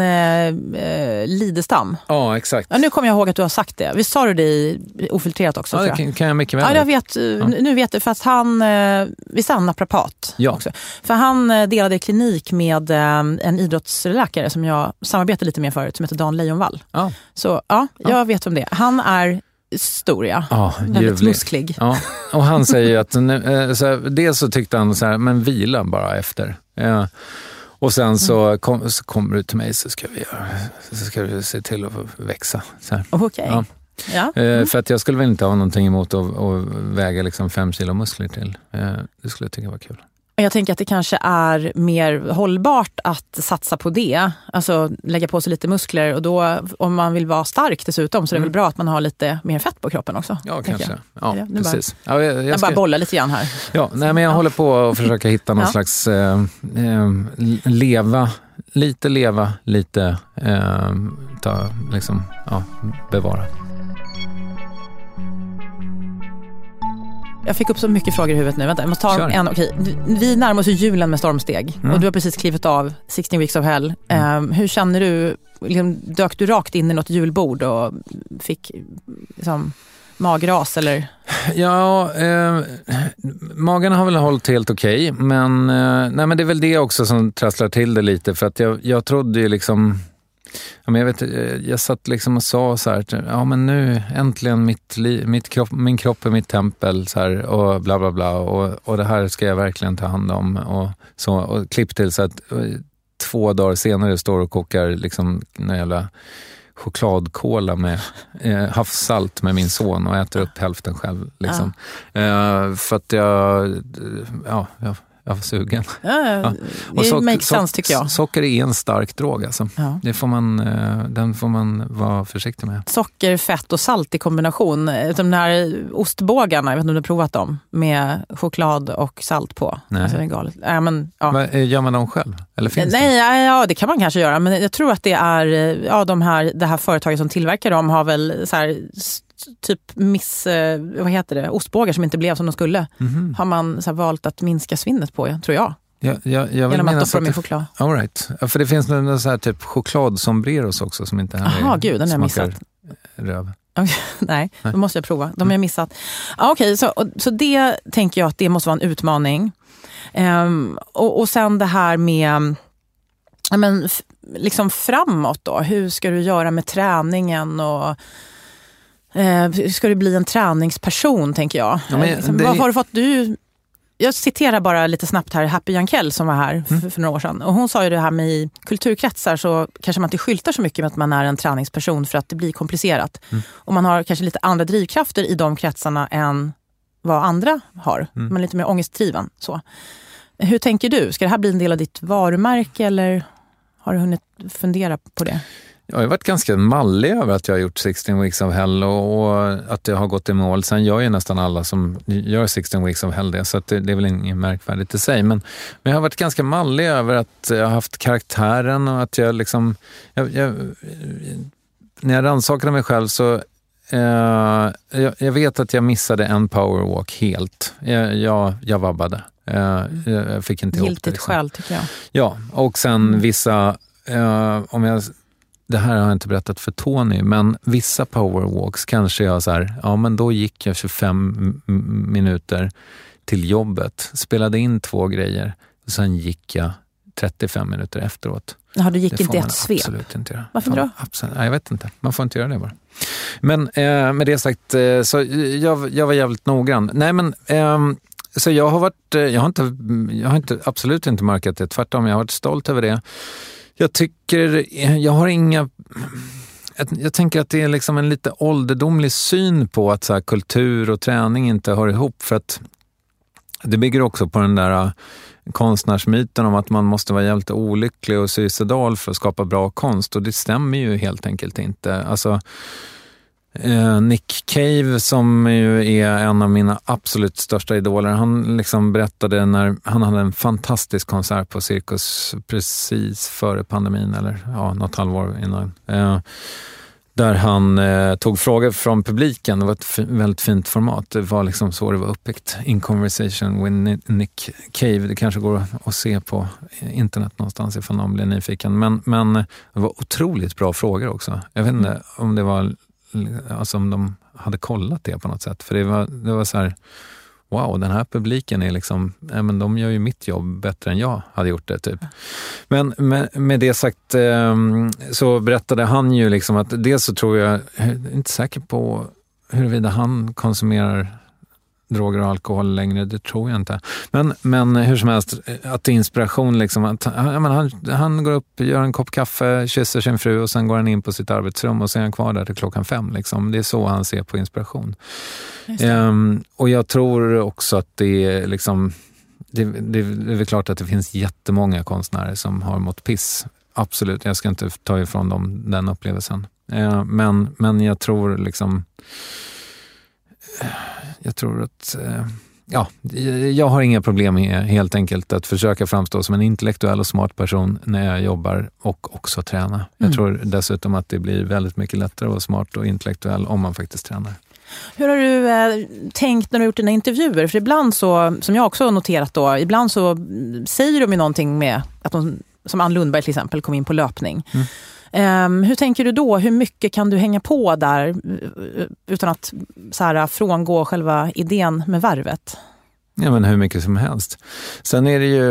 eh, Lidestam? Ja, exakt. Ja, nu kommer jag ihåg att du har sagt det. Visst sa du det i Ofiltrerat också? Ja, det kan, kan jag mycket väl. Ja, jag vet, ja. Nu vet jag, fast han, eh, visst är han naprapat ja. också. För han eh, delade klinik med eh, en idrottsläkare som jag samarbetade lite med förut, som heter Dan Lejonvall. Ja. Så ja, jag ja. vet om det. Han är stor, ja. Ja, väldigt musklig. Ja. Och han säger att nu, så här, dels så tyckte han så här, men vila bara efter. Ja. Och sen så, kom, så kommer du till mig, så ska vi, göra, så ska vi se till att växa. Okej. Okay. Ja. Ja. Mm. För att jag skulle väl inte ha någonting emot att, att väga liksom fem kilo muskler till. Det skulle jag tycka var kul. Jag tänker att det kanske är mer hållbart att satsa på det. Alltså lägga på sig lite muskler. Och då, om man vill vara stark dessutom, så är det mm. väl bra att man har lite mer fett på kroppen också. Ja, kanske. Jag. Ja, ja, precis. Bara, ja, jag, jag, jag ska... bara bollar lite grann här. Ja, nej, men jag ja. håller på att försöka hitta någon ja. slags eh, eh, leva, lite leva, lite eh, ta, liksom, ja, bevara. Jag fick upp så mycket frågor i huvudet nu. Vänta, jag måste ta Kör. en. Okej. Vi närmar oss julen med stormsteg. Mm. Och du har precis klivit av sexton weeks of hell. Mm. Um, hur känner du? Liksom, dök du rakt in i något julbord och fick liksom, magras eller? Ja, eh, magen har väl hållit helt okej. Okay, men, eh, nej, men det är väl det också som trasslar till det lite. För att jag, jag trodde ju liksom... Ja, men jag, vet, jag satt liksom och sa så här, ja men nu äntligen mitt, mitt kropp, min kropp är mitt tempel så här, och bla bla bla och, och det här ska jag verkligen ta hand om och, så, och klipp till så att två dagar senare står och kokar liksom en jävla chokladkola med eh, havssalt med min son och äter upp hälften själv liksom. Ja. Eh, för att jag ja, jag Jag var sugen. Ja, ja. Det socker, makes sense tycker jag. Socker är en stark drog alltså. Ja. Det får man, den får man vara försiktig med. Socker, fett och salt i kombination. De här ostbågarna, jag vet inte om du har provat dem, med choklad och salt på. Nej. Alltså, det är galet. Äh, men, ja. Men, gör man dem själv? Eller finns Nej, det? Ja, ja, det kan man kanske göra. Men jag tror att det är ja, de här, det här företaget som tillverkar dem har väl så här... typ miss, vad heter det, ostbågar som inte blev som de skulle, mm-hmm. har man så här valt att minska svinnet på, tror jag. Ja, ja, jag genom att doppa dem i choklad. All right. Ja, för det finns någon så här typ chokladsombrerros också som inte heller Aha, gud, den har jag missat. Röv. Okay, nej, nej, då måste jag prova. De har jag missat. Ah, Okej, okay, så, så det tänker jag att det måste vara en utmaning. Um, och, och sen det här med ja, men, f- liksom framåt då. Hur ska du göra med träningen och Eh, ska du bli en träningsperson, tänker jag. Ja, men, liksom, det... Vad har du fått? Du, jag citerar bara lite snabbt här Happy Jankell som var här mm. för, för några år sedan. Och hon sa ju det här med i kulturkretsar så kanske man inte skyltar så mycket med att man är en träningsperson för att det blir komplicerat. Mm. Och man har kanske lite andra drivkrafter i de kretsarna än vad andra har. Mm. Men lite mer ångestdriven. Så. Hur tänker du? Ska det här bli en del av ditt varumärke eller har du hunnit fundera på det? Jag har varit ganska mallig över att jag har gjort sexton Weeks of Hell och att jag har gått i mål. Sen gör ju nästan alla som gör sexton Weeks of Hell det, så att det, det är väl inget märkvärdigt i sig. Men, men jag har varit ganska mallig över att jag har haft karaktären och att jag liksom... Jag, jag, när jag rannsakade mig själv så... Uh, jag, jag vet att jag missade en powerwalk helt. Jag, jag, jag vabbade. Uh, jag fick inte ihop det. Giltigt liksom. skäl tycker jag. Ja, och sen vissa... Uh, om jag... Det här har jag inte berättat för Tony, men vissa powerwalks kanske jag så här, ja men då gick jag tjugofem m- minuter till jobbet, spelade in två grejer och sen gick jag trettiofem minuter efteråt. Ja, du gick det inte ett svep? Absolut inte göra. Varför då? Absolut, nej, jag vet inte, man får inte göra det bara. Men eh, med det sagt, eh, så jag, jag var jävligt noggrann. Nej men, eh, så jag har varit, jag har inte, jag har inte, absolut inte märkat det, tvärtom, jag har varit stolt över det. Jag tycker, jag har inga... Jag tänker att det är liksom en lite ålderdomlig syn på att så här, kultur och träning inte hör ihop. För att det bygger också på den där konstnärsmyten om att man måste vara jävligt olycklig och suicidal för att skapa bra konst. Och det stämmer ju helt enkelt inte. Alltså... Eh, Nick Cave som ju är en av mina absolut största idoler, han liksom berättade när han hade en fantastisk konsert på Cirkus precis före pandemin eller ja, något halvår innan, eh, där han eh, tog frågor från publiken. Det var ett f- väldigt fint format, det var liksom så det var uppbyggt. In Conversation with Nick Cave, det kanske går att se på internet någonstans ifall någon blir nyfiken, men, men det var otroligt bra frågor också. Jag vet inte mm. om det var alltså om de hade kollat det på något sätt. För det var, det var så här, wow, den här publiken är liksom, ja, men de gör ju mitt jobb bättre än jag hade gjort det typ. Men med, med det sagt eh, så berättade han ju liksom att dels så tror jag, jag är inte säker på huruvida han konsumerar droger och alkohol längre, det tror jag inte. Men, men hur som helst, att det är inspiration liksom, att, ja, men han, han går upp, gör en kopp kaffe, kysser sin fru och sen går han in på sitt arbetsrum och sen är han kvar där till klockan fem. Liksom. Det är så han ser på inspiration. Um, och jag tror också att det är liksom, det, det, det är väl klart att det finns jättemånga konstnärer som har mått piss. Absolut, jag ska inte ta ifrån dem den upplevelsen. Uh, men, men jag tror liksom Jag tror att, ja, jag har inga problem med helt enkelt att försöka framstå som en intellektuell och smart person när jag jobbar och också träna. Mm. Jag tror dessutom att det blir väldigt mycket lättare att vara smart och intellektuell om man faktiskt tränar. Hur har du eh, tänkt när du har gjort dina intervjuer? För ibland så, som jag också har noterat då, ibland så säger de ju någonting med att de, som Ann Lundberg till exempel, kom in på löpning. Mm. Um, hur tänker du då? Hur mycket kan du hänga på där utan att så här, frångå själva idén med varvet? Ja, men hur mycket som helst. Sen är det ju,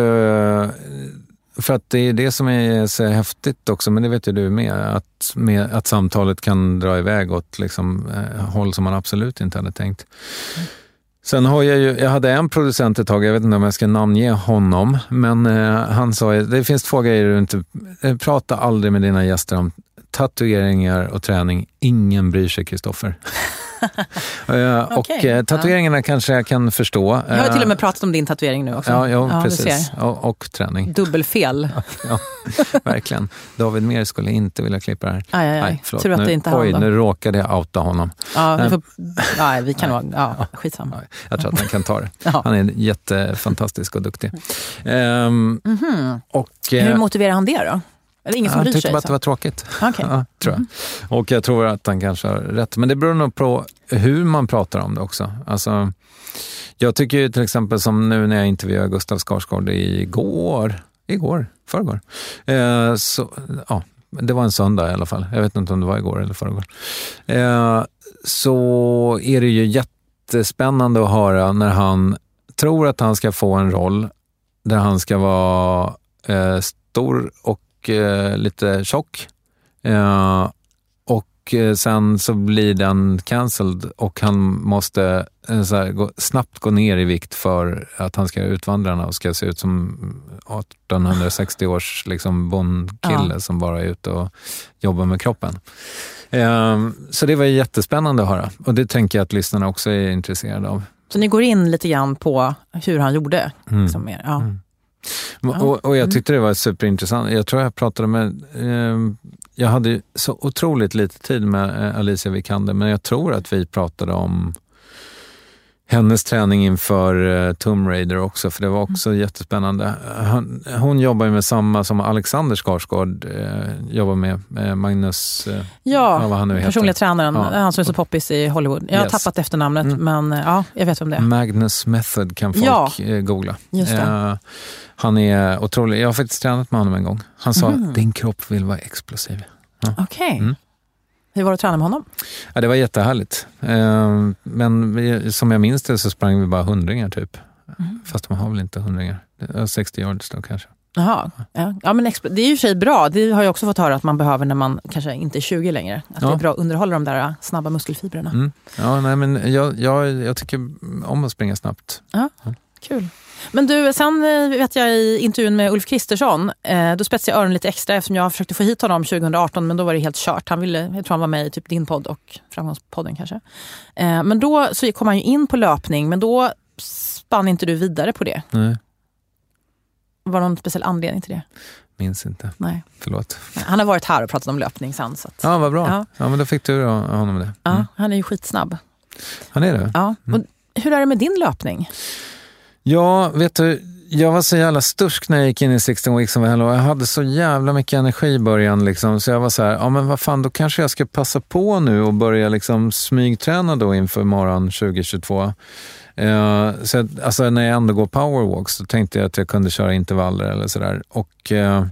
för att det är det som är så häftigt också, men det vet ju du med, att, med, att samtalet kan dra iväg åt liksom, håll som man absolut inte hade tänkt. Mm. Sen har jag ju, jag hade en producent ett tag, jag vet inte om jag ska namnge honom, men eh, han sa, det finns två grejer du inte, eh, prata aldrig med dina gäster om tatueringar och träning. Ingen bryr sig, Kristoffer. uh, och okay. eh, tatueringarna ja. kanske jag kan förstå. Jag har till och med pratat om din tatuering nu också. Ja, ja, ja precis. Och, och träning. Dubbelfel. ja, verkligen. David Mer skulle inte vilja klippa det här. Aj, aj, aj. Nej, förlåt. Tror att nu, det inte oj, nu råkade jag outa honom. Ja, vi, får, ja, vi kan vara, ja, skitsamma. Jag tror att han kan ta det. Ja. Han är jättefantastisk och duktig. Um, mm-hmm. och, Hur motiverar han det då? Är det ingen som jag bryr sig? tyckte bara att det var tråkigt. Okay. Ja, tror jag. Mm. Och jag tror att han kanske har rätt. Men det beror nog på hur man pratar om det också. Alltså, jag tycker ju till exempel som nu när jag intervjuade Gustav Skarsgård igår, igår, förrgår. Eh, så, ja, det var en söndag i alla fall. Jag vet inte om det var igår eller förrgår. Eh, så är det ju jättespännande att höra när han tror att han ska få en roll där han ska vara eh, stor och eh, lite tjock. Eh, och eh, sen så blir den cancelled och han måste eh, så här, gå, snabbt gå ner i vikt för att han ska utvandra och ska se ut som artonhundrasextio års liksom bondkille ja. som bara är ute och jobbar med kroppen. Eh, så det var jättespännande att höra. Och det tänker jag att lyssnarna också är intresserade av. Så ni går in lite grann på hur han gjorde. Mm. Liksom mer. Ja. Mm. Och, och jag tyckte det var superintressant. Jag tror jag pratade med... Eh, jag hade så otroligt lite tid med Alicia Vikander, men jag tror att vi pratade om hennes träning inför uh, Tomb Raider också, för det var också mm. jättespännande. Hon, hon jobbar ju med samma som Alexander Skarsgård uh, jobbar med, uh, Magnus... Uh, ja, vad han nu heter. Personliga tränaren. Ja. Han som är så poppis i Hollywood. Jag har yes. tappat efternamnet, mm. men uh, ja, jag vet vem det är. Magnus Method kan folk ja. uh, googla. Just det. Uh, han är otrolig. Jag har faktiskt tränat med honom en gång. Han sa, mm. din kropp vill vara explosiv. Ja. Okej. Okay. Mm. Hur var det att träna med honom? Ja, det var jättehärligt. Men vi, som jag minns det så sprang vi bara hundringar typ. Mm. Fast man har väl inte hundringar. sextio yards då kanske. Jaha. Ja. Ja, men det är ju för sig bra. Det har jag också fått höra att man behöver när man kanske inte är tjugo längre. Att ja. det är bra att underhålla de där snabba muskelfibrerna. Mm. Ja, nej, men jag, jag, jag tycker om att springa snabbt. Ja, ja. Kul. Men du, sen vet jag i intervjun med Ulf Kristersson, eh, då spetsade jag öronen lite extra eftersom jag försökte få hit honom tjugo arton, men då var det helt kört. Han ville, jag tror han var med i typ din podd och Framgångspodden kanske. Eh, men då så kom han ju in på löpning, men då spann inte du vidare på det. Nej. Var det någon speciell anledning till det? Minns inte. Nej. Förlåt. Nej, han har varit här och pratat om löpning sen. Så att, ja, vad bra. Ja. ja, men då fick du honom det. Mm. Ja, han är ju skitsnabb. Han är det? Ja. Mm. Och hur är det med din löpning? Ja, vet du, jag var så jävla stursk när jag gick in i sexton Weeks of Hell och jag hade så jävla mycket energi i början liksom, så jag var så här, ja men vad fan, då kanske jag ska passa på nu och börja liksom smygträna då inför morgon tjugo tjugotvå. Uh, så alltså när jag ändå går powerwalks så tänkte jag att jag kunde köra intervaller eller sådär och uh,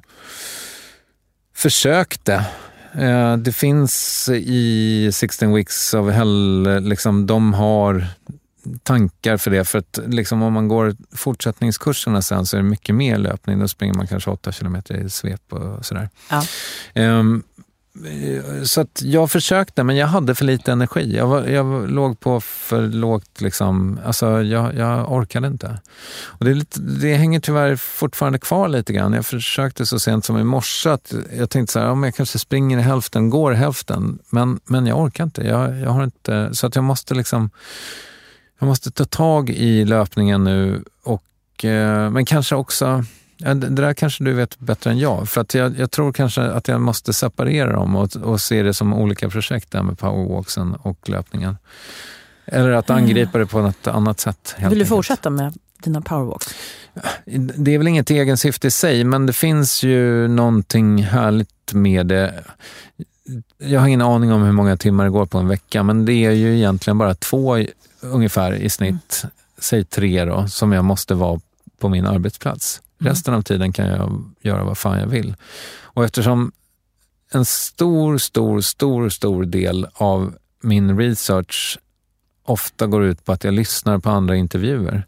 försökte. Uh, det finns i sexton Weeks of Hell liksom, de har tankar för det, för att liksom om man går fortsättningskurserna sen så är det mycket mer löpning, då springer man kanske åtta kilometer i svep och sådär. Ja. Um, så att jag försökte, men jag hade för lite energi. Jag, var, jag låg på för lågt liksom, alltså jag, jag orkade inte. Och det, är lite, det hänger tyvärr fortfarande kvar lite grann. Jag försökte så sent som i morse att jag tänkte så här, om jag kanske springer i hälften, går i hälften, men, men jag orkar inte. Jag, jag har inte, så att jag måste liksom Jag måste ta tag i löpningen nu och, eh, men kanske också, ja, det där kanske du vet bättre än jag. För att jag, jag tror kanske att jag måste separera dem och, och se det som olika projekt där med powerwalksen och löpningen. Eller att angripa det på något annat sätt. Vill du fortsätta med dina powerwalks? Det är väl inget egen syfte i sig, men det finns ju någonting härligt med det. Jag har ingen aning om hur många timmar det går på en vecka, men det är ju egentligen bara två ungefär i snitt, mm. säg tre då, som jag måste vara på min arbetsplats. Mm. Resten av tiden kan jag göra vad fan jag vill. Och eftersom en stor, stor, stor, stor del av min research ofta går ut på att jag lyssnar på andra intervjuer,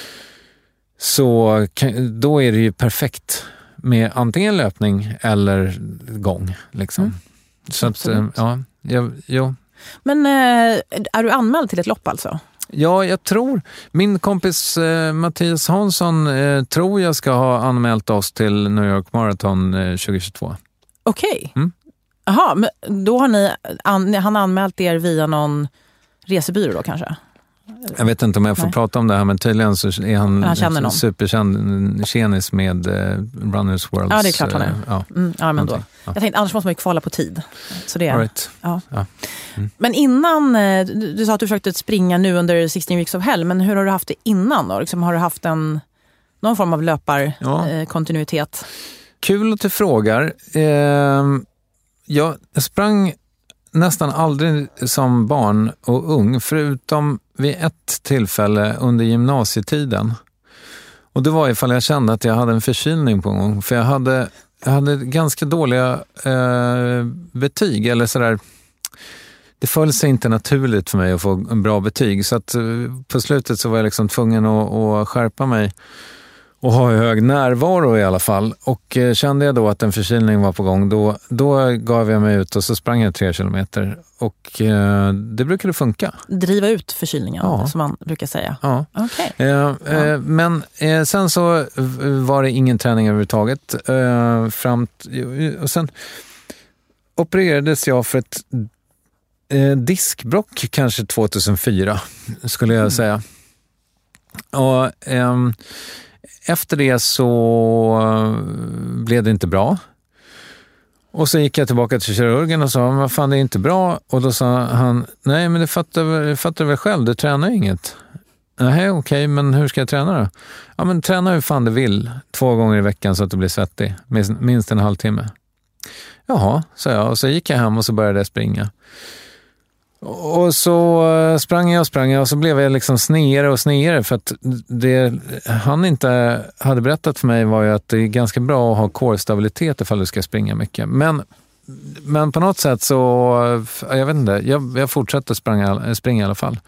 så kan, då är det ju perfekt med antingen löpning eller gång liksom. Mm. Så att, ja, jag, ja. Men äh, är du anmäld till ett lopp alltså? Ja, jag tror. Min kompis eh, Mattias Hansson eh, tror jag ska ha anmält oss till New York Marathon eh, tjugo tjugotvå. Okej. Okay. Mm. Jaha, men då har ni an, han anmält er via någon resebyrå då kanske? Jag vet inte om jag får Nej. prata om det här, men tydligen så är han, han superkänd tjenis med eh, Runners World. Ja, det är klart han är. Eh, ja, mm, ja, men då. Ja. Jag tänkte, annars måste man ju kvala på tid. Så det är, right. ja. Ja. Mm. Men innan, du, du sa att du försökte springa nu under sexton Weeks of Hell, men hur har du haft det innan då? Liksom, har du haft en, någon form av löparkontinuitet? Ja. Kul att du frågar. Eh, jag sprang nästan aldrig som barn och ung, förutom vid ett tillfälle under gymnasietiden. Och det var ifall jag kände att jag hade en förkylning på en gång. För jag hade, jag hade ganska dåliga eh, betyg, eller sådär. Det föll sig inte naturligt för mig att få en bra betyg. Så att eh, på slutet så var jag liksom tvungen att, att skärpa mig och ha hög närvaro i alla fall. Och eh, kände jag då att en förkylning var på gång, då, då gav jag mig ut och så sprang jag tre kilometer. Och eh, det brukade funka. Driva ut förkylningen, ja. Som man brukar säga. Ja. Okay. Eh, ja. eh, men eh, sen så var det ingen träning överhuvudtaget. Eh, fram t- och sen opererades jag för ett eh, diskbrock kanske tjugohundrafyra, skulle jag mm. säga. Och eh, efter det så blev det inte bra. Och så gick jag tillbaka till kirurgen och sa, vad fan, det är inte bra. Och då sa han, nej men det fattar, det fattar väl själv, du tränar inget. Nej, okej, okay, men hur ska jag träna då? Ja, men träna hur fan du vill. Två gånger i veckan så att du blir svettig. Minst, minst en halvtimme. Jaha, sa jag. Och så gick jag hem och så började jag springa. Och så sprang jag och sprang jag och så blev jag liksom snigare och snigare. För att det han inte hade berättat för mig var ju att det är ganska bra att ha core-stabilitet ifall du ska springa mycket. Men, men på något sätt så, jag vet inte, jag, jag fortsatte springa, springa i alla fall.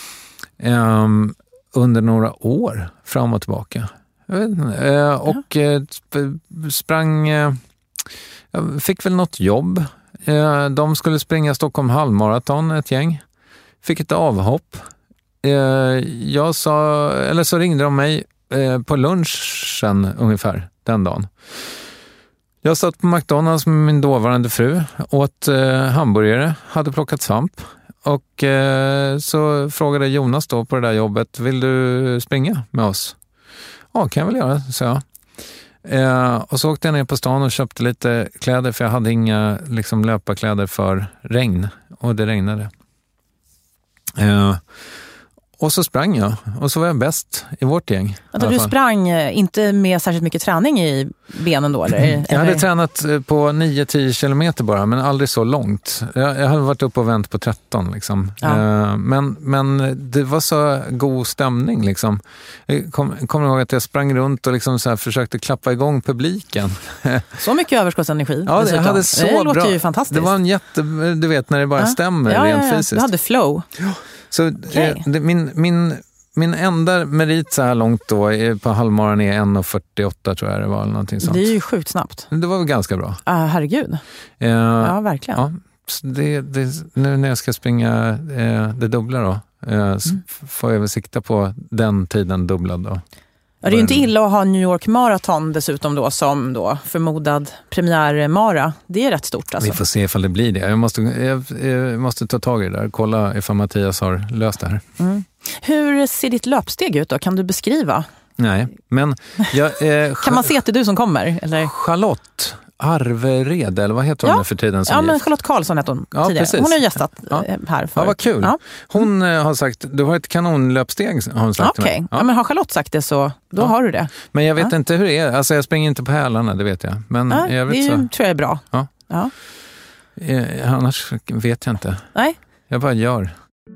Um, under några år fram och tillbaka. Jag vet inte. Uh, och uh, sprang... Uh, jag fick väl något jobb. Uh, de skulle springa Stockholm halvmaraton, ett gäng. Fick ett avhopp. Uh, jag sa... Eller så ringde de mig uh, på lunchen ungefär den dagen. Jag satt på McDonalds med min dåvarande fru. Åt uh, hamburgare. Hade plockat svamp. Och eh, så frågade Jonas då på det där jobbet, vill du springa med oss? Ja, kan jag väl göra, så jag. Eh, och så åkte jag ner på stan och köpte lite kläder, för jag hade inga liksom, löparkläder för regn. Och det regnade. Eh, och så sprang jag. Och så var jag bäst i vårt gäng. Alltså, du sprang inte med särskilt mycket träning i benen då? Eller? Jag hade tränat på nio till tio kilometer bara, men aldrig så långt. Jag, jag hade varit uppe och vänt på tretton. Liksom. Ja. Men, men det var så god stämning. Liksom. Jag kommer kom ihåg att jag sprang runt och liksom så här försökte klappa igång publiken. Så mycket överskottsenergi. Ja, det, hade så det bra. låter ju fantastiskt. Det var en jätte, du vet, när det bara ja. stämmer ja, rent ja, ja. fysiskt. Du hade flow. Ja. Så okay. eh, det, min, min, min enda merit så här långt då är, på halvmaran är en fyrtioåtta tror jag det var. Eller någonting sånt. Det är ju sjukt snabbt. Det var väl ganska bra. Uh, herregud. Eh, ja, verkligen. Ja, det, det, nu när jag ska springa eh, det dubbla då eh, mm. så får jag väl sikta på den tiden dubblad då. Ja, det är ju inte illa att ha New York Marathon dessutom då som då förmodad premiärmara. Det är rätt stort alltså. Vi får se ifall det blir det. Jag måste, jag, jag måste ta tag i det där. Kolla ifall Mattias har löst det här. Mm. Hur ser ditt löpsteg ut då? Kan du beskriva? Nej, men... Jag, eh, kan man se att det är du som kommer? Eller? Charlotte Arvered, eller vad heter hon ja. för tiden? Som ja, men Charlotte Karlsson heter hon ja, tidigare. Precis. Hon har gästat ja. här för. Ja, vad kul. Ja. Hon mm. har sagt, du har ett kanonlöpsteg, har hon sagt okay. till mig. Ja. ja, men har Charlotte sagt det så, då ja. har du det. Men jag vet ja. inte hur det är. Alltså jag springer inte på hälarna, det vet jag. Men ja, jag vet det så. tror jag är bra. Ja. Ja. Eh, annars vet jag inte. Nej. Jag bara gör.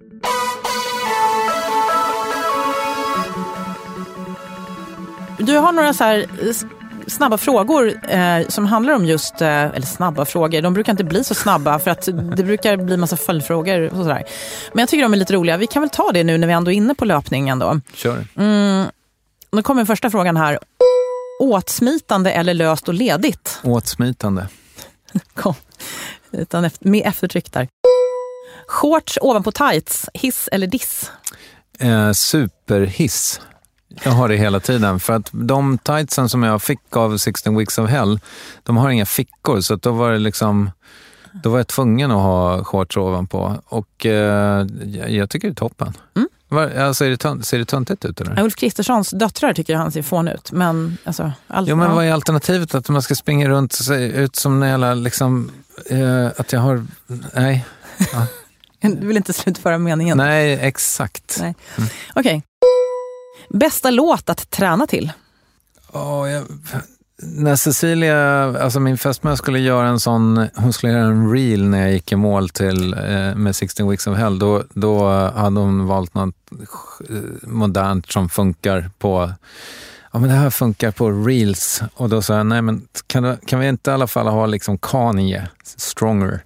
Du har några så här snabba frågor eh, som handlar om just, eh, eller snabba frågor, de brukar inte bli så snabba för att det brukar bli massa följdfrågor och sådär. Men jag tycker de är lite roliga. Vi kan väl ta det nu när vi ändå är inne på löpningen då. Kör. Mm, nu kommer första frågan här. Åtsmitande eller löst och ledigt? Åtsmitande. Kom. Utan efter, med eftertryck där. Shorts ovanpå tights, hiss eller diss? Eh, superhiss. Jag har det hela tiden. För att de tightsen som jag fick av sexton Weeks of Hell, de har inga fickor. Så att då var det liksom... Då var jag tvungen att ha shorts ovanpå. Och eh, jag tycker det är toppen. Mm. Var, alltså, är det tönt, ser det töntigt ut eller? Ulf Kristerssons döttrar tycker han ser fån ut. Men alltså... Allt, jo, men ja. vad är alternativet? Att man ska springa runt och se ut som en jävla liksom... Eh, att jag har... Nej. Ja. Du vill inte slutföra meningen? Nej, exakt. Nej. Mm. Okej. Okay. Bästa låt att träna till? Oh, jag, när Cecilia, alltså min fästmö skulle göra en sån, hon skulle göra en reel när jag gick i mål till eh, med sexton Weeks of Hell, då, då hade hon valt något modernt som funkar på, ja men det här funkar på reels, och då sa jag, nej men kan, du, kan vi inte i alla fall ha liksom Kanye, Stronger?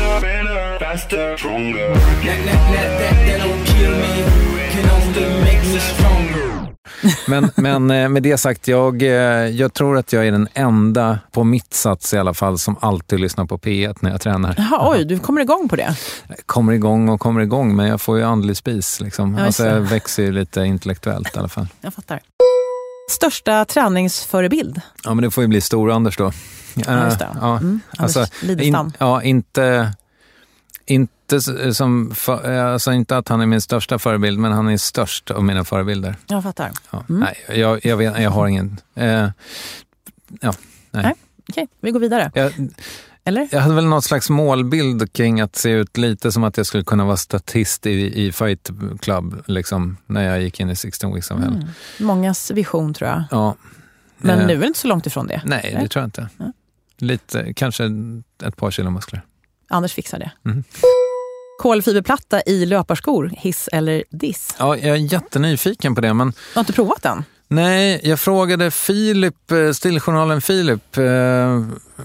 Men, men med det sagt, jag, jag tror att jag är den enda på mitt sats i alla fall som alltid lyssnar på P ett när jag tränar. Jaha, oj, du kommer igång på det? Jag kommer igång och kommer igång, men jag får ju andlig spis. Liksom. Ja, alltså, jag växer ju lite intellektuellt i alla fall. Jag fattar. Största träningsförebild? Ja, men det får ju bli Stor-Anders då. Ja, just det. Ja, mm, alltså, in, ja, inte... inte lite som, alltså inte att han är min största förebild, men han är störst av mina förebilder. Jag fattar. Ja. Mm. Nej, jag, jag, vet, jag har ingen... Eh, ja, nej. nej. Okej, vi går vidare. Jag, Eller? Jag hade väl något slags målbild kring att se ut lite som att jag skulle kunna vara statist i, i Fight Club, liksom, när jag gick in i sexton Weeks of Hell. Mm. Mångas vision, tror jag. Ja. Men eh, nu är det inte så långt ifrån det. Nej, det tror jag inte. Ja. Lite, kanske ett par kilo muskler. Anders fixar det. Mm. Kolfiberplatta i löparskor, hiss eller diss? Ja, jag är jättenyfiken på det, men... Du har inte provat den? Nej, jag frågade Filip, Stiljournalen Filip eh,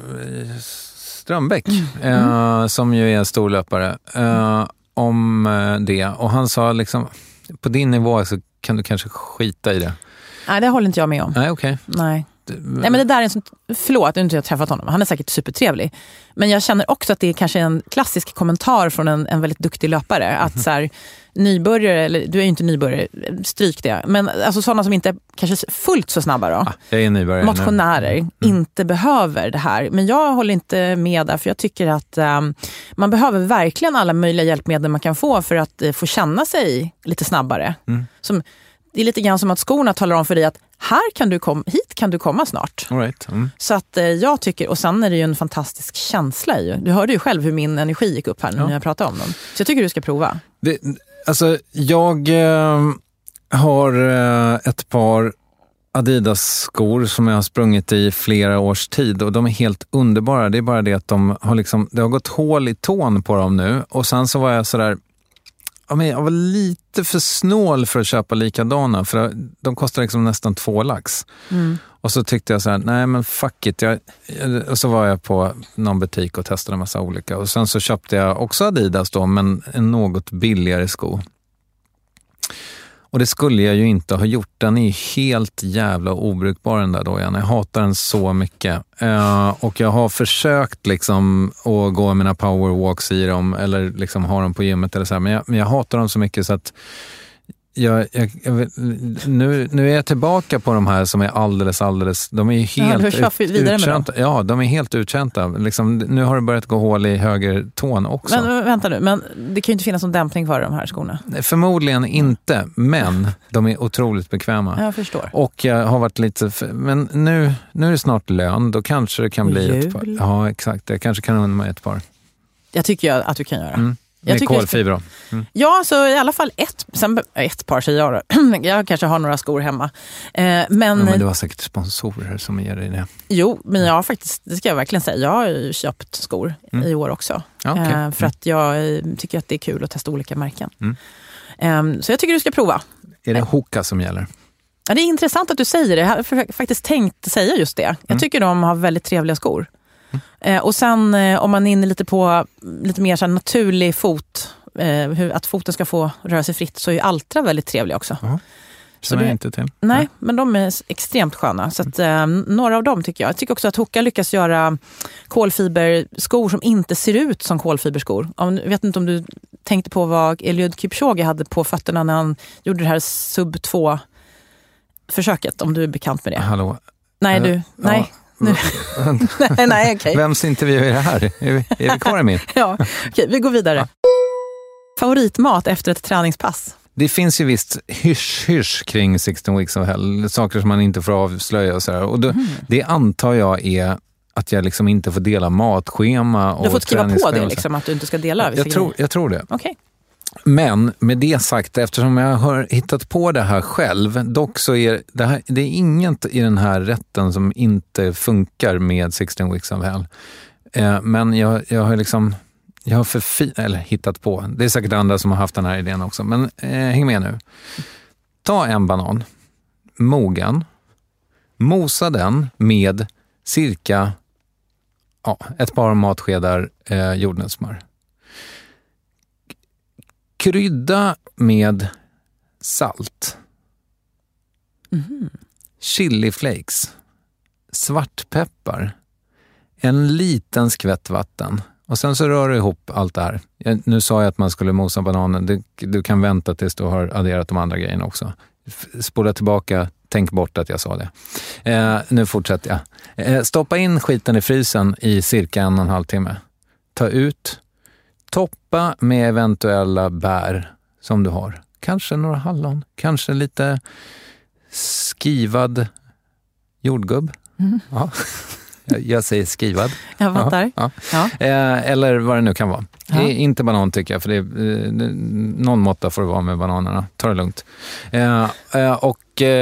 Strömbäck, mm. eh, som ju är en stor löpare, eh, om det. Och han sa liksom, på din nivå så kan du kanske skita i det. Nej, det håller inte jag med om. Nej, okej. Okay. Nej. Nej, men det där är en sån, förlåt att jag inte har träffat honom. Han är säkert supertrevlig. Men jag känner också att det är kanske en klassisk kommentar från en, en väldigt duktig löpare. Att så här, nybörjare, eller du är ju inte nybörjare, stryk det. Men alltså sådana som inte är kanske fullt så snabba då. Ah, jag är nybörjare. Motionärer mm. inte behöver det här. Men jag håller inte med där, för jag tycker att um, man behöver verkligen alla möjliga hjälpmedel man kan få för att uh, få känna sig lite snabbare. Mm. Som, det är lite grann som att skorna talar om för dig att här kan du kom, hit kan du komma snart. All right. Mm. Så att eh, jag tycker, och sen är det ju en fantastisk känsla i. Du hörde ju själv hur min energi gick upp här när ja. jag pratade om dem. Så jag tycker du ska prova. Det, alltså, jag eh, har eh, ett par Adidas-skor som jag har sprungit i flera års tid, och de är helt underbara. Det är bara det att de har liksom, det har gått hål i tån på dem nu, och sen så var jag sådär, ja, men jag var lite för snål för att köpa likadana, för de kostar liksom nästan två lax. Mm. Och så tyckte jag så här, nej men fuck it. Jag, och så var jag på någon butik och testade en massa olika. Och sen så köpte jag också Adidas då, men en något billigare sko. Och det skulle jag ju inte ha gjort. Den är helt jävla obrukbar, den där dojan. Jag hatar den så mycket. Uh, och jag har försökt liksom att gå mina powerwalks i dem, eller liksom ha dem på gymmet eller så här. Men jag, men jag hatar dem så mycket så att jag, jag, jag, nu, nu är jag tillbaka på de här som är alldeles, alldeles, de är ju helt ja, ut, uttjänta. Ja, de är helt uttjänta. Liksom, nu har det börjat gå hål i höger tån också. Men vänta nu, men det kan ju inte finnas någon dämpning för de här skorna. Förmodligen inte, men de är otroligt bekväma. Jag förstår. Och jag har varit lite, men nu, nu är det snart lön, då kanske det kan bli jul. ett par. Ja, exakt. Jag kanske kan unna mig ett par. Jag tycker jag att du kan göra. Mm. Jag med kolfiber. Mm. Ja, så i alla fall ett, sen, ett par säger jag då. Jag kanske har några skor hemma. Eh, men, ja, men du har säkert sponsorer som ger dig det. Jo, men jag har faktiskt, det ska jag verkligen säga, jag har ju köpt skor mm. i år också. Okay. Eh, för att jag tycker att det är kul att testa olika märken. Mm. Eh, så jag tycker du ska prova. Är det Hoka som gäller? Ja, det är intressant att du säger det. Jag har faktiskt tänkt säga just det. Jag tycker mm. de har väldigt trevliga skor. Eh, och sen eh, om man är inne lite på lite mer så här naturlig fot, eh, hur, att foten ska få röra sig fritt, så är ju Altra väldigt trevliga också. Uh-huh. Så det är inte till. Nej, mm. men de är extremt sköna. Så att, eh, några av dem tycker jag. Jag tycker också att Hoka lyckas göra kolfiberskor som inte ser ut som kolfiberskor. Jag vet inte om du tänkte på vad Eliud Kipchoge hade på fötterna när han gjorde det här sub två försöket, om du är bekant med det. Hallå? Nej, du. Ja. Nej. Nu. nej, nej, okay. Vems intervju är det här? Är vi, är vi kvar i min? Ja, okej, vi går vidare. Ja. Favoritmat efter ett träningspass? Det finns ju visst hysch-hysch kring sexton Weeks of Hell. Saker som man inte får avslöja och sådär. Och då, mm. det antar jag är att jag liksom inte får dela matschema. Du har fått skriva på det, liksom, att du inte ska dela vissa jag tror, jag tror det. Okej. Okay. Men med det sagt, eftersom jag har hittat på det här själv, dock så är det, här, det är inget i den här rätten som inte funkar med sexton Weeks of Hell. Eh, men jag, jag har liksom, jag har förfi- eller hittat på. Det är säkert andra som har haft den här idén också, men eh, häng med nu. Ta en banan, mogen, mosa den med cirka ja, ett par matskedar eh, jordnötssmör. Krydda med salt, mm. chiliflakes, svartpeppar, en liten skvätt vatten. Och sen så rör du ihop allt det här. Jag, nu sa jag att man skulle mosa bananen. Du, du kan vänta tills du har adderat de andra grejerna också. Spola tillbaka, tänk bort att jag sa det. Eh, nu fortsätter jag. Eh, stoppa in skiten i frysen i cirka en och en halv timme. Ta ut, toppa med eventuella bär som du har. Kanske några hallon, kanske lite skivad jordgubb. Mm. Ja. Jag säger skivad. Jag fattar. Ja, ja. Ja. Eller vad det nu kan vara. Ja. Inte banan tycker jag, för det är, någon måtta får det vara med bananerna. Ta det lugnt. Och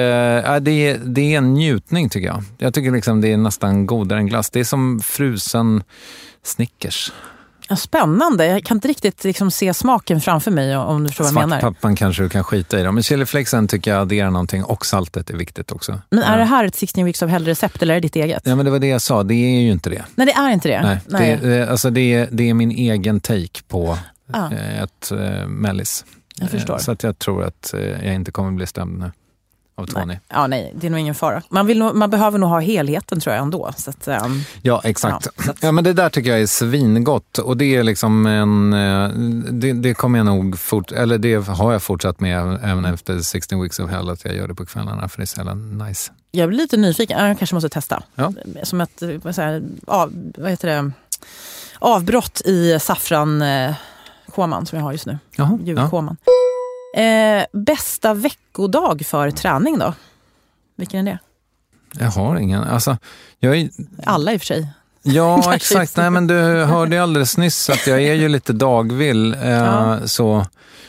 det, det är en njutning tycker jag. Jag tycker liksom det är nästan godare än glass. Det är som frusen Snickers. Ja, spännande. Jag kan inte riktigt liksom se smaken framför mig om du förstår vad jag menar. Svartpappan kanske du kan skita i dem. Men chiliflexen tycker jag adderar någonting och saltet är viktigt också. Men är det här ett sexton Weeks of Hell-recept eller är det ditt eget? Ja, men det var det jag sa. Det är ju inte det. Nej, det är inte det. Nej, Nej. Det, alltså det, är, det är min egen take på ah. ett äh, mellis. Jag förstår. Så att jag tror att jag inte kommer bli stämd nu. Av Tony. Nej. Ja, nej, det är nog ingen fara. Man, vill nog, man behöver nog ha helheten tror jag ändå. Så att, um, ja, exakt. Ja, så att... ja, men det där tycker jag är svingott. Och det är liksom en... Det, det kommer jag nog fort... Eller det har jag fortsatt med även efter sexton Weeks of Hell. Att jag gör det på kvällarna för det är så jävla nice. Jag blir lite nyfiken. Jag kanske måste testa. Ja. Som ett så här, av, vad heter det? avbrott i saffran eh, koman som jag har just nu. Julkoman. Ja. Eh, bästa veckodag för träning då? Vilken är det? Jag har ingen. Alltså, jag är... Alla i och för sig. Ja, exakt. Nej, men du hörde ju alldeles nyss att jag är ju lite dagvill. Eh, ja. Så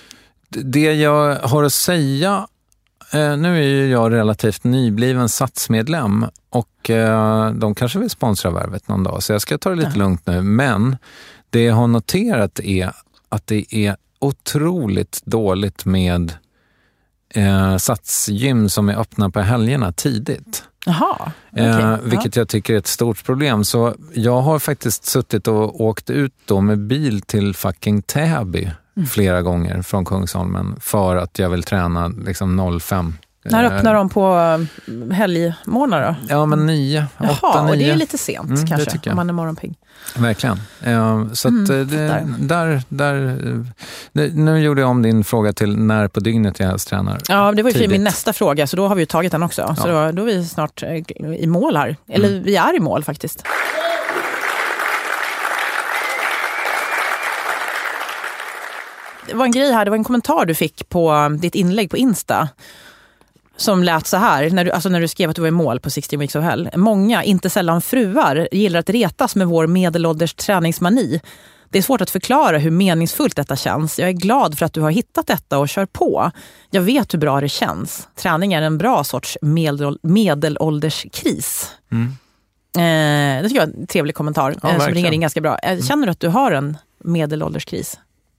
det jag har att säga... Eh, nu är ju jag relativt nybliven satsmedlem. Och eh, de kanske vill sponsra värvet någon dag. Så jag ska ta det lite ja. lugnt nu. Men det jag har noterat är att det är otroligt dåligt med eh, satsgym som är öppna på helgerna tidigt. Jaha, okay. eh, vilket ja. jag tycker är ett stort problem. Så jag har faktiskt suttit och åkt ut då med bil till fucking Täby mm. flera gånger från Kungsholmen för att jag vill träna liksom noll fem. När öppnar de på helgmorgnar då? Ja, men nio, Jaha, åtta, nio. Och det är lite sent mm, kanske, om man är morgonpigg. Verkligen. Uh, så mm, att, det, där, där, det, nu gjorde jag om din fråga till när på dygnet jag helst tränar. Ja, det var ju tidigt. min nästa fråga, så då har vi ju tagit den också. Ja. Så då, då är vi snart i mål här. Eller mm. vi är i mål faktiskt. Det var en grej här, det var en kommentar du fick på ditt inlägg på Insta. Som lät så här, när du, alltså när du skrev att du var i mål på sexton Weeks of Hell. Många, inte sällan fruar, gillar att retas med vår medelålders träningsmani. Det är svårt att förklara hur meningsfullt detta känns. Jag är glad för att du har hittat detta och kör på. Jag vet hur bra det känns. Träning är en bra sorts medel, medelålderskris. Mm. Eh, det tycker jag är en trevlig kommentar ja, eh, som ringer in ganska bra. Eh, känner du att du har en medelålderskris?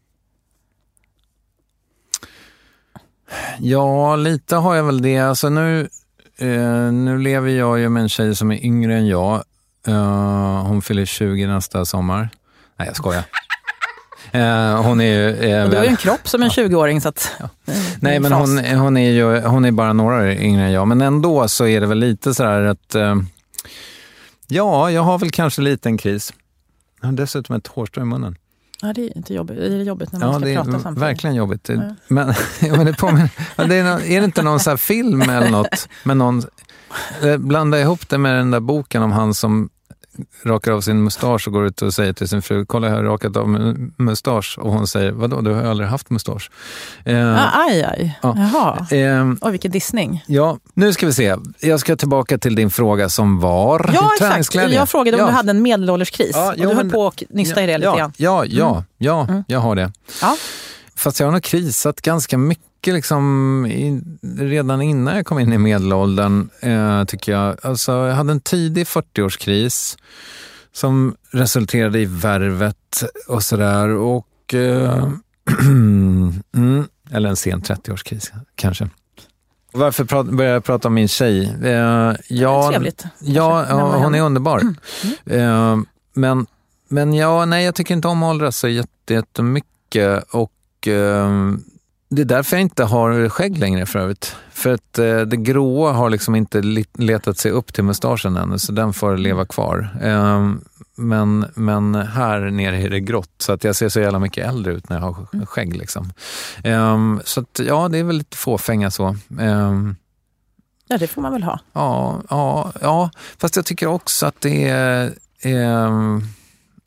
Ja, lite har jag väl det. Alltså nu, eh, nu lever jag ju med en tjej som är yngre än jag. Uh, hon fyller tjugo nästa sommar. Nej, jag skojar. Uh, hon är ju... Uh, du har ju en kropp som en tjugoåring så att... Ja. Nej, men hon, hon är ju hon är bara några år yngre än jag. Men ändå så är det väl lite så här att... Uh, ja, jag har väl kanske lite en kris. Jag har dessutom ett hårstrå i munnen. Ja, det är inte jobbigt. Det är jobbigt när man ja, ska det prata är samtidigt. Verkligen jobbigt. Ja. Men, men det, påminner, det är, någon, är det inte någon så här film eller något med någon... Blanda ihop det med den där boken om han som rakar av sin mustasch och går ut och säger till sin fru, kolla jag har rakat av min mustasch. Och hon säger, vadå, du har aldrig haft mustasch. Eh, ah, aj, aj. Ja. Jaha. Eh, Oj, vilken dissning. Ja, nu ska vi se. Jag ska tillbaka till din fråga som var ja, exakt. Jag frågade om ja. du hade en medelålderskris. Ja, och ja, du men, höll på att nysta ja, i det lite ja, grann. Ja, ja, mm. ja, mm. jag har det. Ja. Fast jag har nog krisat ganska mycket liksom, i, redan innan jag kom in i medelåldern eh, tycker jag. Alltså, jag hade en tidig fyrtioårskris som resulterade i värvet och sådär. Och, eh, mm, eller en sen trettioårskris kanske. Varför pra- börjar jag prata om min tjej? Eh, ja, Trevligt. Ja, ja, hon är underbar. Mm. Eh, men, men ja, nej, jag tycker inte om att åldra så jättemycket och eh, det är därför jag inte har skägg längre för övrigt. För att eh, det gråa har liksom inte letat sig upp till mustaschen ännu så den får leva kvar. Eh, men, men här nere är det grått så att jag ser så jävla mycket äldre ut när jag har skägg liksom. Eh, så att ja, det är väl lite fåfänga så. Eh, ja, det får man väl ha. Ja, ja, ja, fast jag tycker också att det är... Eh,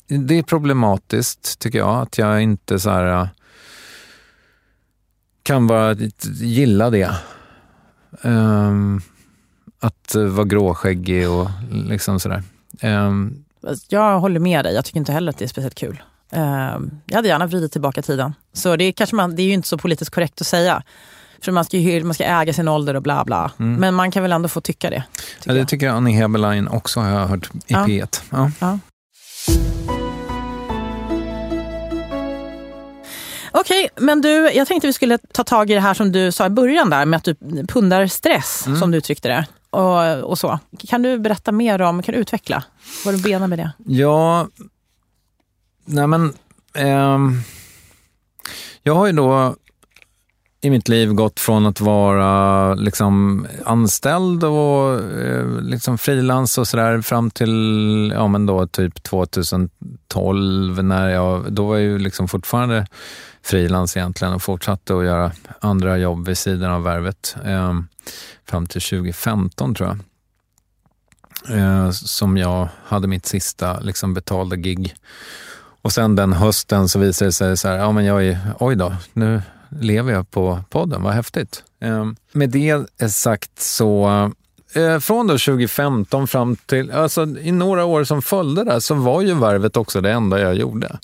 det är problematiskt tycker jag, att jag inte så här kan bara gilla det. Um, att vara gråskäggig och liksom sådär. Um, jag håller med dig, jag tycker inte heller att det är speciellt kul. Um, jag hade gärna vridit tillbaka tiden. Så det är, kanske man, det är ju inte så politiskt korrekt att säga. För man ska, ju, man ska äga sin ålder och bla bla. Mm. Men man kan väl ändå få tycka det. Ja, det jag. tycker Annie Heberlein också har jag hört i ja. P ett. Ja. Ja. Okej, men du, jag tänkte vi skulle ta tag i det här som du sa i början där med att du pundar stress, mm. som du uttryckte det. Och, och så. Kan du berätta mer om, kan du utveckla vad du menar med det? Ja, nej men ähm, jag har ju då i mitt liv gått från att vara liksom anställd och eh, liksom frilans och sådär fram till ja men då typ tjugohundratolv när jag, då var jag ju liksom fortfarande frilans egentligen och fortsatte att göra andra jobb vid sidan av värvet eh, fram till tjugofemton tror jag. Eh, som jag hade mitt sista liksom betalda gig. Och sen den hösten så visade det sig så här, ja men jag är, oj då, nu lever jag på podden, vad häftigt. Eh, med det sagt så, eh, från då tjugofemton fram till, alltså i några år som följde där så var ju värvet också det enda jag gjorde.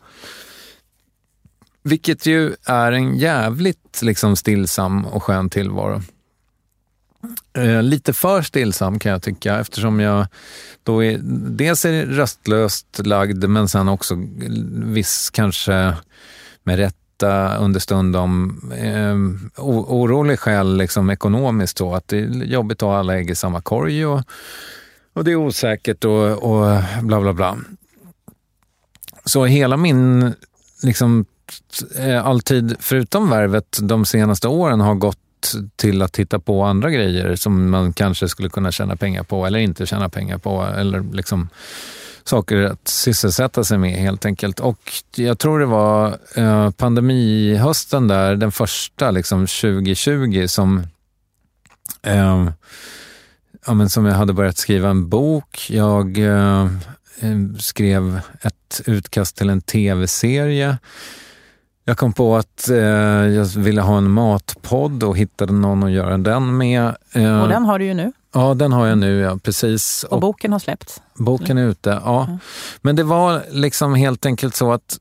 Vilket ju är en jävligt liksom stillsam och skön tillvaro. Eh, lite för stillsam kan jag tycka eftersom jag då är, dels är röstlöst lagd men sen också viss kanske med rätta understundom eh, orolig skäl liksom ekonomiskt så att det är jobbigt att ha alla ägg i samma korg och, och det är osäkert och, och bla bla bla. Så hela min liksom alltid förutom värvet de senaste åren har gått till att titta på andra grejer som man kanske skulle kunna tjäna pengar på eller inte tjäna pengar på eller liksom saker att sysselsätta sig med helt enkelt. Och jag tror det var eh, pandemihösten där, den första liksom tjugohundratjugo som eh, ja, men som jag hade börjat skriva en bok. Jag eh, skrev ett utkast till en tv-serie. Jag kom på att eh, jag ville ha en matpodd och hittade någon att göra den med. Eh, och den har du ju nu. Ja, den har jag nu, ja, precis. Och, och boken har släppts. Boken är ute, ja. Mm. Men det var liksom helt enkelt så att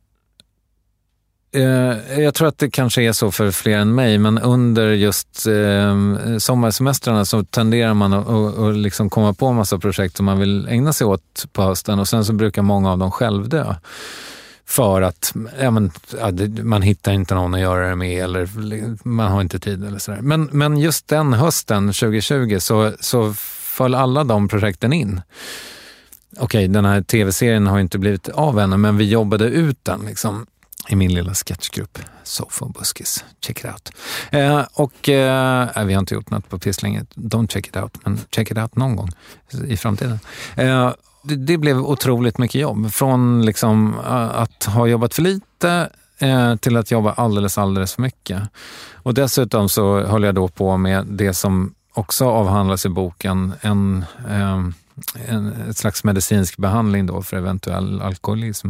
eh, jag tror att det kanske är så för fler än mig, men under just eh, sommarsemestrarna så tenderar man att, att, att liksom komma på en massa projekt som man vill ägna sig åt på hösten och sen så brukar många av dem själv dö. För att ja, men, ja, det, man hittar inte någon att göra det med eller man har inte tid eller sådär. Men, men just den hösten tjugohundratjugo så, så föll alla de projekten in. Okej, den här tv-serien har inte blivit av ännu men vi jobbade ut den liksom i min lilla sketchgrupp. Sofa och buskis. Check it out. Eh, och eh, vi har inte gjort något på Pisslinget. Don't check it out, men check it out någon gång i framtiden. Eh, Det, det blev otroligt mycket jobb. Från liksom att ha jobbat för lite eh, till att jobba alldeles, alldeles för mycket. Och dessutom så höll jag då på med det som också avhandlas i boken. En, eh, en ett slags medicinsk behandling då för eventuell alkoholism.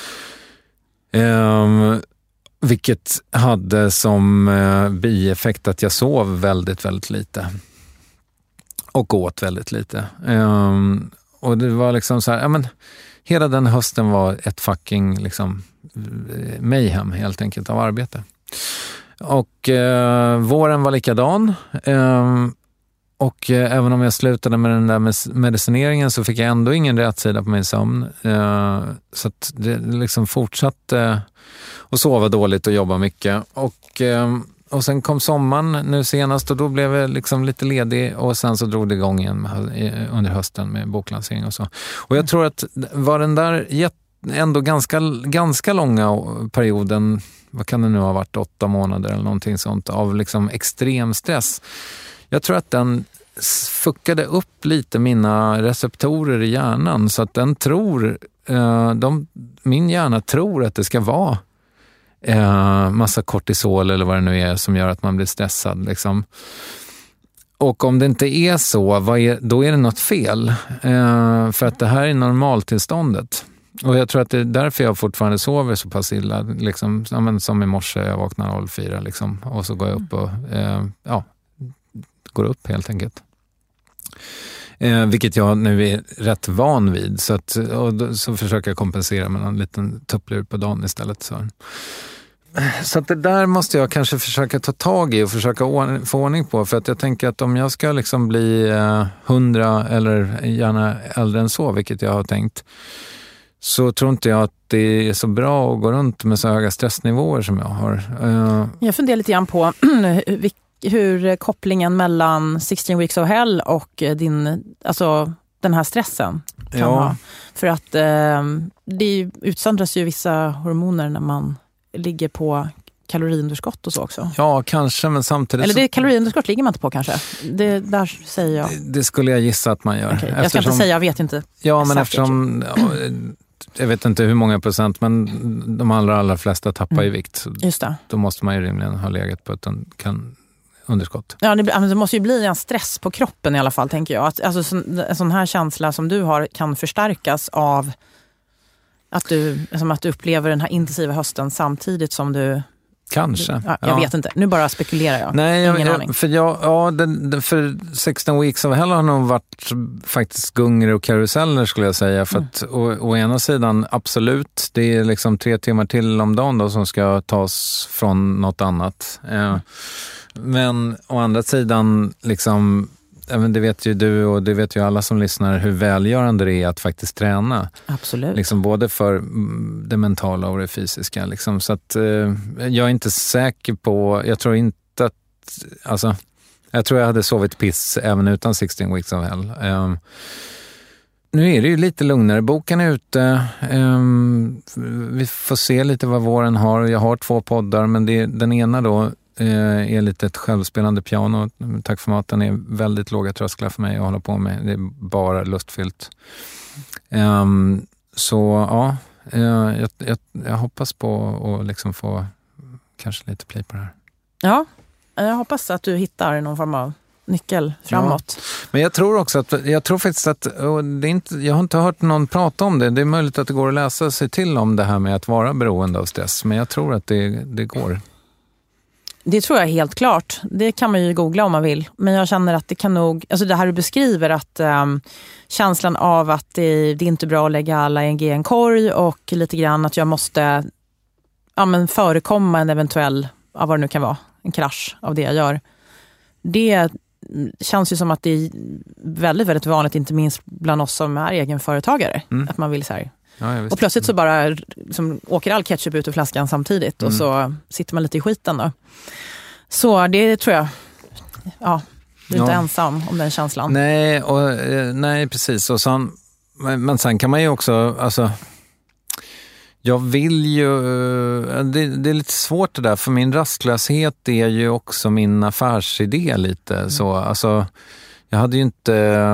Eh, vilket hade som eh, bieffekt att jag sov väldigt, väldigt lite. Och åt väldigt lite. Eh, Och det var liksom så här, ja men hela den hösten var ett fucking liksom mayhem helt enkelt av arbete. Och eh, våren var likadan. Eh, och eh, även om jag slutade med den där med medicineringen så fick jag ändå ingen rätsida på min sömn. Eh, så att det liksom fortsatte att sova dåligt och jobba mycket. Och... Eh, Och sen kom sommaren nu senast och då blev jag liksom lite ledig och sen så drog det igång igen under hösten med boklansering och så. Och jag tror att var den där ändå ganska, ganska långa perioden, vad kan det nu ha varit, åtta månader eller någonting sånt, av liksom extrem stress. Jag tror att den fuckade upp lite mina receptorer i hjärnan så att den tror, de, min hjärna tror att det ska vara Eh, massa kortisol eller vad det nu är som gör att man blir stressad liksom. Och om det inte är så, vad är, då är det något fel. Eh, för att det här är normaltillståndet. Och jag tror att det är därför jag fortfarande sover så pass illa. Liksom, ja, men som i morse, jag vaknar noll fyra liksom, och så går jag upp och eh, ja, går upp helt enkelt. Eh, vilket jag nu är rätt van vid. Så, att, och då, så försöker jag kompensera med en liten tupplur på dagen istället. Så. Så att det där måste jag kanske försöka ta tag i och försöka ordning, få ordning på. För att jag tänker att om jag ska liksom bli eh, hundra eller gärna äldre än så, vilket jag har tänkt, så tror inte jag att det är så bra att gå runt med så höga stressnivåer som jag har. Uh, jag funderar lite grann på hur kopplingen mellan sexton weeks of hell och din, alltså den här stressen kan ja. ha. För att eh, det utsöndras ju vissa hormoner när man ligger på kaloriunderskott och så också. Ja, kanske, men samtidigt... Eller det kaloriunderskott ligger man inte på kanske. Det där säger jag. Det, det skulle jag gissa att man gör. Okay. Jag ska inte säga, jag vet inte. Ja, men eftersom... Ja, jag vet inte hur många procent, men de allra, allra flesta tappar mm. i vikt. Just det. Då måste man ju rimligen ha legat på ett kan, underskott. Ja, det, det måste ju bli en stress på kroppen i alla fall, tänker jag. Att, alltså, en sån här känsla som du har kan förstärkas av att du, som att du upplever den här intensiva hösten samtidigt som du... Kanske. Du, ja, jag ja. vet inte. Nu bara spekulerar jag. Nej, jag, Ingen jag, aning. För, jag, ja, den, den, för sexton weeks of hell har nog varit faktiskt gungor och karuseller skulle jag säga. För att mm. å, å ena sidan, absolut, det är liksom tre timmar till om dagen då, som ska tas från något annat. Eh, men å andra sidan, liksom... Även det vet ju du och det vet ju alla som lyssnar hur välgörande det är att faktiskt träna. Absolut. Liksom både för det mentala och det fysiska. Liksom. Så att eh, jag är inte säker på, jag tror inte att, alltså, jag tror jag hade sovit piss även utan sexton weeks of hell. Um, nu är det ju lite lugnare. Boken är ute. Um, vi får se lite vad våren har. Jag har två poddar, men det, den ena då är lite ett självspelande piano. Tack för maten är väldigt låga trösklar för mig att hålla på med. Det är bara lustfyllt. Um, så ja, uh, jag, jag, jag hoppas på att liksom få kanske lite play på det här. Ja, jag hoppas att du hittar någon form av nyckel framåt. Ja. Men jag tror också att, jag tror faktiskt att, och det är inte, jag har inte hört någon prata om det. Det är möjligt att det går att läsa sig till om det här med att vara beroende av stress. Men jag tror att det, det går. Det tror jag helt klart. Det kan man ju googla om man vill. Men jag känner att det kan nog... Alltså det här du beskriver, att um, känslan av att det, det är inte bra att lägga alla ägg i en korg och lite grann att jag måste ja, men förekomma en eventuell, ja, vad det nu kan vara, en krasch av det jag gör. Det känns ju som att det är väldigt, väldigt vanligt, inte minst bland oss som är egenföretagare. Mm. Att man vill så här... Ja, och plötsligt så bara som, åker all ketchup ut ur flaskan samtidigt mm. och så sitter man lite i skiten då. Så det tror jag, ja, du är ja. inte ensam om den känslan. Nej, och, nej precis. Och sen, men sen kan man ju också, alltså, jag vill ju, det, det är lite svårt det där, för min rastlöshet är ju också min affärsidé lite. Mm. Så, alltså, jag hade ju inte...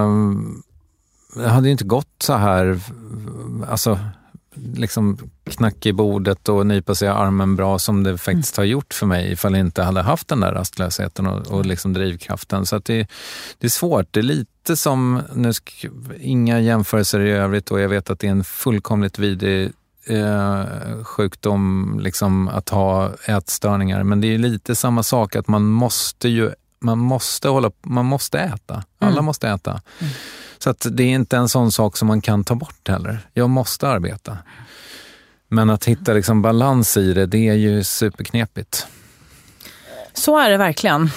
Jag hade ju inte gått så här, alltså liksom knack i bordet och nypa sig i armen bra som det faktiskt har gjort för mig ifall jag inte hade haft den där rastlösheten och, och liksom drivkraften. Så att det, det är svårt. Det är lite som, nu ska, inga jämförelser i övrigt, och jag vet att det är en fullkomligt vidrig eh, sjukdom liksom att ha ätstörningar. Men det är lite samma sak, att man måste ju man måste hålla, man måste äta. Alla mm. måste äta. Mm. Så att det är inte en sån sak som man kan ta bort heller. Jag måste arbeta. Men att hitta liksom balans i det, det är ju superknepigt. Så är det verkligen.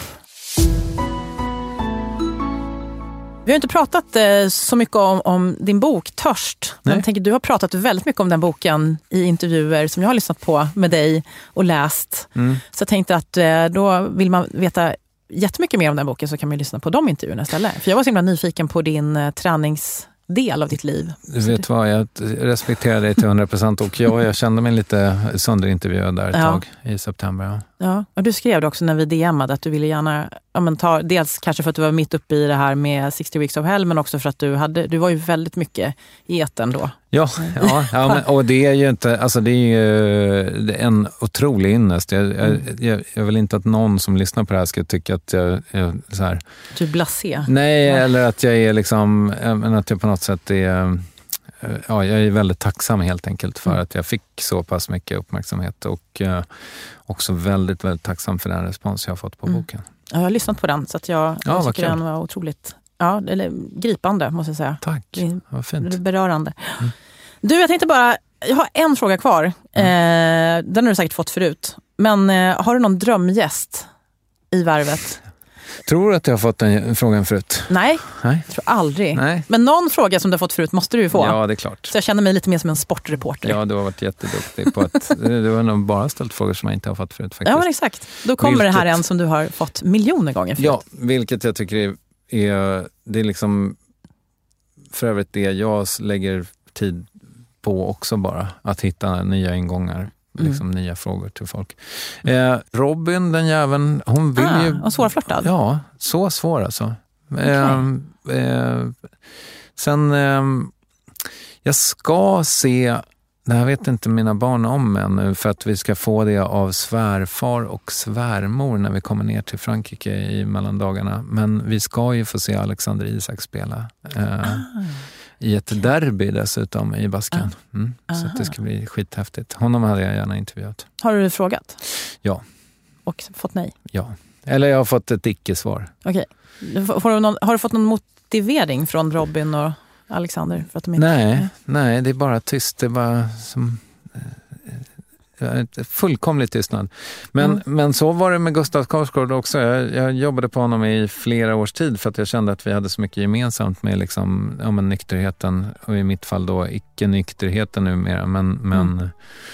Vi har inte pratat eh, så mycket om, om din bok Törst. Men jag tänker, du har pratat väldigt mycket om den boken i intervjuer som jag har lyssnat på med dig och läst. Mm. Så jag tänkte att eh, då vill man veta jättemycket mer om den boken, så kan man lyssna på de intervjuerna istället. För jag var så himla nyfiken på din eh, träningsdel av ditt liv. Du vet vad, jag respekterar dig till hundra procent, och jag, jag kände mig lite sönderintervjuad där ett ja. tag i september. Ja. Ja, och du skrev det också när vi D M:ade att du ville gärna, ja, men ta, dels kanske för att du var mitt uppe i det här med sextio weeks of hell, men också för att du hade, du var ju väldigt mycket i etern då. Ja, ja, ja men, och det är ju inte, alltså det är ju det är en otrolig ynnest. Jag, mm. jag, jag vill inte att någon som lyssnar på det här ska tycka att jag är så här. Du är blasé. Nej, ja. Eller att jag är liksom, men att jag på något sätt är ja, jag är väldigt tacksam helt enkelt för att jag fick så pass mycket uppmärksamhet och uh, också väldigt, väldigt tacksam för den respons jag har fått på mm. boken. Ja, jag har lyssnat på den så att jag, ja, jag tycker den var otroligt ja, eller, gripande måste jag säga. Tack, det, vad fint. Berörande. Mm. Du, jag tänkte bara, jag har en fråga kvar. Mm. Eh, den har du säkert fått förut. Men eh, har du någon drömgäst i Värvet? Tror du att jag har fått den frågan förut? Nej, Nej. jag tror aldrig. Nej. Men någon fråga som du har fått förut måste du ju få. Ja, det är klart. Så jag känner mig lite mer som en sportreporter. Ja, du har varit jätteduktig på att du har nog bara ställt frågor som jag inte har fått förut faktiskt. Ja, men exakt. Då kommer vilket, det här en som du har fått miljoner gånger förut. Ja, vilket jag tycker är, är det är liksom för övrigt det jag lägger tid på också bara. Att hitta nya ingångar. Liksom mm. nya frågor till folk. Eh, Robin, den jäveln, hon vill ah, ju... Och svårflörtad. Ja, så svår alltså. Okay. Eh, eh, sen, eh, jag ska se, det här vet inte mina barn om ännu, för att vi ska få det av svärfar och svärmor när vi kommer ner till Frankrike i mellandagarna. Men vi ska ju få se Alexander Isak spela. Eh, ah. I ett derby dessutom i Basken. Mm. Så att det ska bli skithäftigt. Honom hade jag gärna intervjuat. Har du frågat? Ja. Och fått nej? Ja. Eller jag har fått ett icke-svar. Okej. Har, har du fått någon motivering från Robin och Alexander? För att de inte... Nej, nej, det är bara tyst. Det är bara som... fullkomligt tystnad. Men, mm. men så var det med Gustav Skarsgård också. Jag, jag jobbade på honom i flera års tid för att jag kände att vi hade så mycket gemensamt med liksom, ja, men nykterheten och i mitt fall då icke-nykterheten numera. Men, men, mm.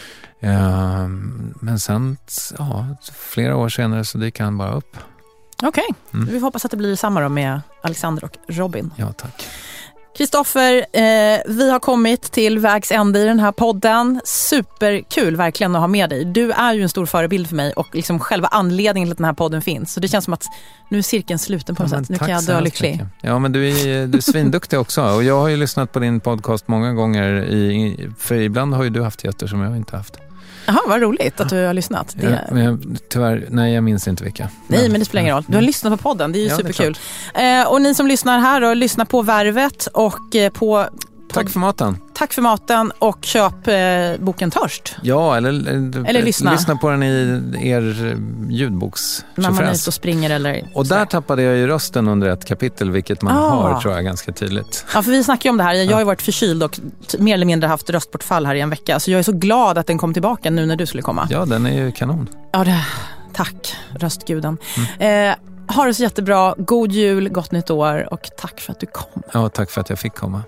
ja, men sen ja, flera år senare så dyker han bara upp. Okej, okay. mm. vi hoppas att det blir samma då med Alexander och Robin. Ja, tack. Kristoffer, eh, vi har kommit till vägs ände i den här podden. Superkul verkligen att ha med dig. Du är ju en stor förebild för mig och liksom själva anledningen till att den här podden finns. Så det känns som att nu är cirkeln sluten på något ja, sätt. Nu kan jag dö lycklig. Mycket. Ja, men du är, du är svinduktig också. Och jag har ju lyssnat på din podcast många gånger. I, för ibland har ju du haft gäster som jag inte haft. Jaha, vad roligt att du har lyssnat. Det... Ja, men jag, tyvärr, nej jag minns inte vilka. Nej, men, men det spelar ingen roll. Du har lyssnat på podden, det är ju ja, superkul. Eh, och ni som lyssnar här då, lyssna på Värvet och eh, på... Tack för maten. Tack för maten och köp eh, boken Törst. Ja, eller, eller, eller lyssna. lyssna på den i er ljudboks. När man är ute och springer eller... Och där tappade jag ju rösten under ett kapitel, vilket man ah. har tror jag ganska tydligt. Ja, för vi snackar ju om det här. Jag har ju varit förkyld och mer eller mindre haft röstbortfall här i en vecka. Så jag är så glad att den kom tillbaka nu när du skulle komma. Ja, den är ju kanon. Ja, det... tack röstguden. Mm. Eh, ha det så jättebra. God jul, gott nytt år och tack för att du kom. Ja, tack för att jag fick komma.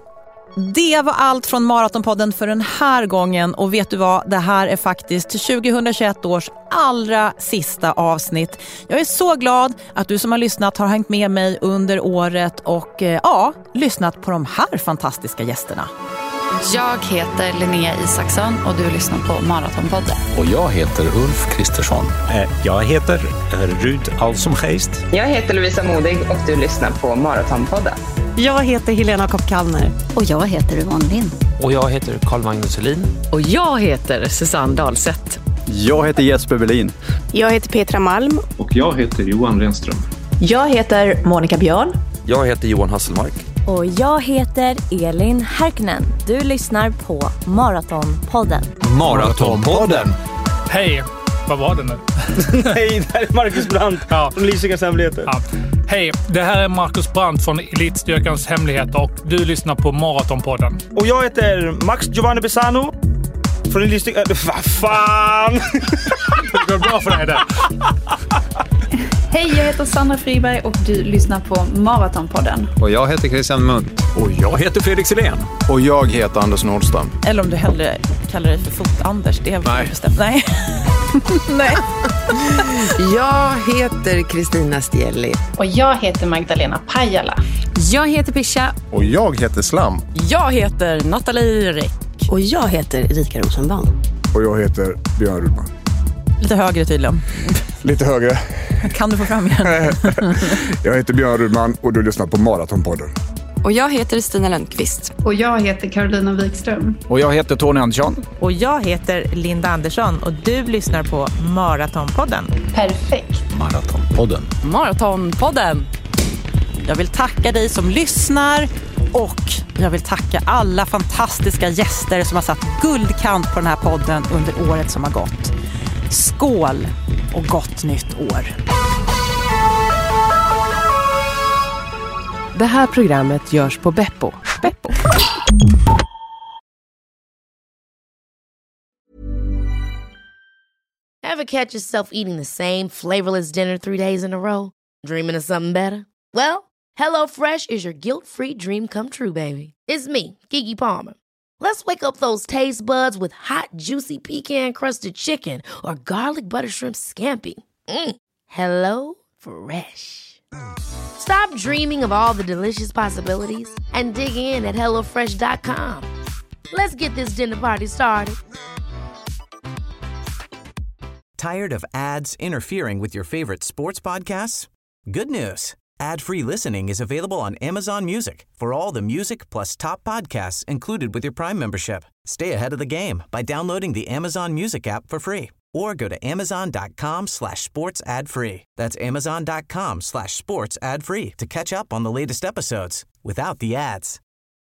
Det var allt från Maratonpodden för den här gången och vet du vad, det här är faktiskt tjugohundratjugoett års allra sista avsnitt. Jag är så glad att du som har lyssnat har hängt med mig under året och eh, ja, lyssnat på de här fantastiska gästerna. Jag heter Linnea Isaksson och du lyssnar på Maratonpodden. Och jag heter Ulf Kristersson. Jag heter Rud Alsomgeist. Jag heter Lovisa Modig och du lyssnar på Maratonpodden. Jag heter Helena Kopp-Kallner. Och jag heter Yvonne Lind. Och jag heter Carl-Magnus Selin. Och jag heter Susanne Dahlseth. Jag heter Jesper Berlin. Jag heter Petra Malm. Och jag heter Johan Renström. Jag heter Monica Björn. Jag heter Johan Hasselmark. Och jag heter Elin Härknen. Du lyssnar på Maratonpodden. Maratonpodden. Hej, vad var det nu? Hej, det här är Marcus Brandt ja. från Elitstyrkans hemligheter. Ja. Hej, det här är Marcus Brandt från Elitstyrkans hemligheter och du lyssnar på Maratonpodden. Och jag heter Max Giovanni Besano från Elitstyrkan... Äh, vad fan! Det går bra för dig där. Hej, jag heter Sandra Friberg och du lyssnar på Maratonpodden. Och jag heter Christian Munt. Och jag heter Fredrik Silén. Och jag heter Anders Nordström. Eller om du hellre kallar dig för Fot-Anders, det är Nej. bestämt. Nej. Nej. Jag heter Kristina Stjelli. Och jag heter Magdalena Pajala. Jag heter Pisha. Och jag heter Slam. Jag heter Nathalie Räck. Och jag heter Erika Rosenbaum. Och jag heter Björn Rudman. Lite högre tydligen. Lite högre. Kan du få fram igen? Jag heter Björn Rudman och du lyssnar på Maratonpodden. Och jag heter Stina Lundqvist. Och jag heter Carolina Wikström. Och jag heter Tony Andersson. Och jag heter Linda Andersson och du lyssnar på Maratonpodden. Perfekt. Maratonpodden. Maratonpodden. Jag vill tacka dig som lyssnar och Jag vill tacka alla fantastiska gäster som har satt guldkant på den här podden under året som har gått. Skål och gott nytt år! Det här programmet görs på Beppo. Beppo. Ever catch yourself eating the same flavorless dinner three days in a row? Dreaming of something better? Well, HelloFresh is your guilt-free dream come true, baby. It's me, Keke Palmer. Let's wake up those taste buds with hot, juicy pecan-crusted chicken or garlic butter shrimp scampi. Mm. Hello Fresh. Stop dreaming of all the delicious possibilities and dig in at hello fresh dot com. Let's get this dinner party started. Tired of ads interfering with your favorite sports podcasts? Good news. Ad-free listening is available on Amazon Music for all the music plus top podcasts included with your Prime membership. Stay ahead of the game by downloading the Amazon Music app for free or go to amazon.com slash sports ad free. That's amazon.com slash sports ad free to catch up on the latest episodes without the ads.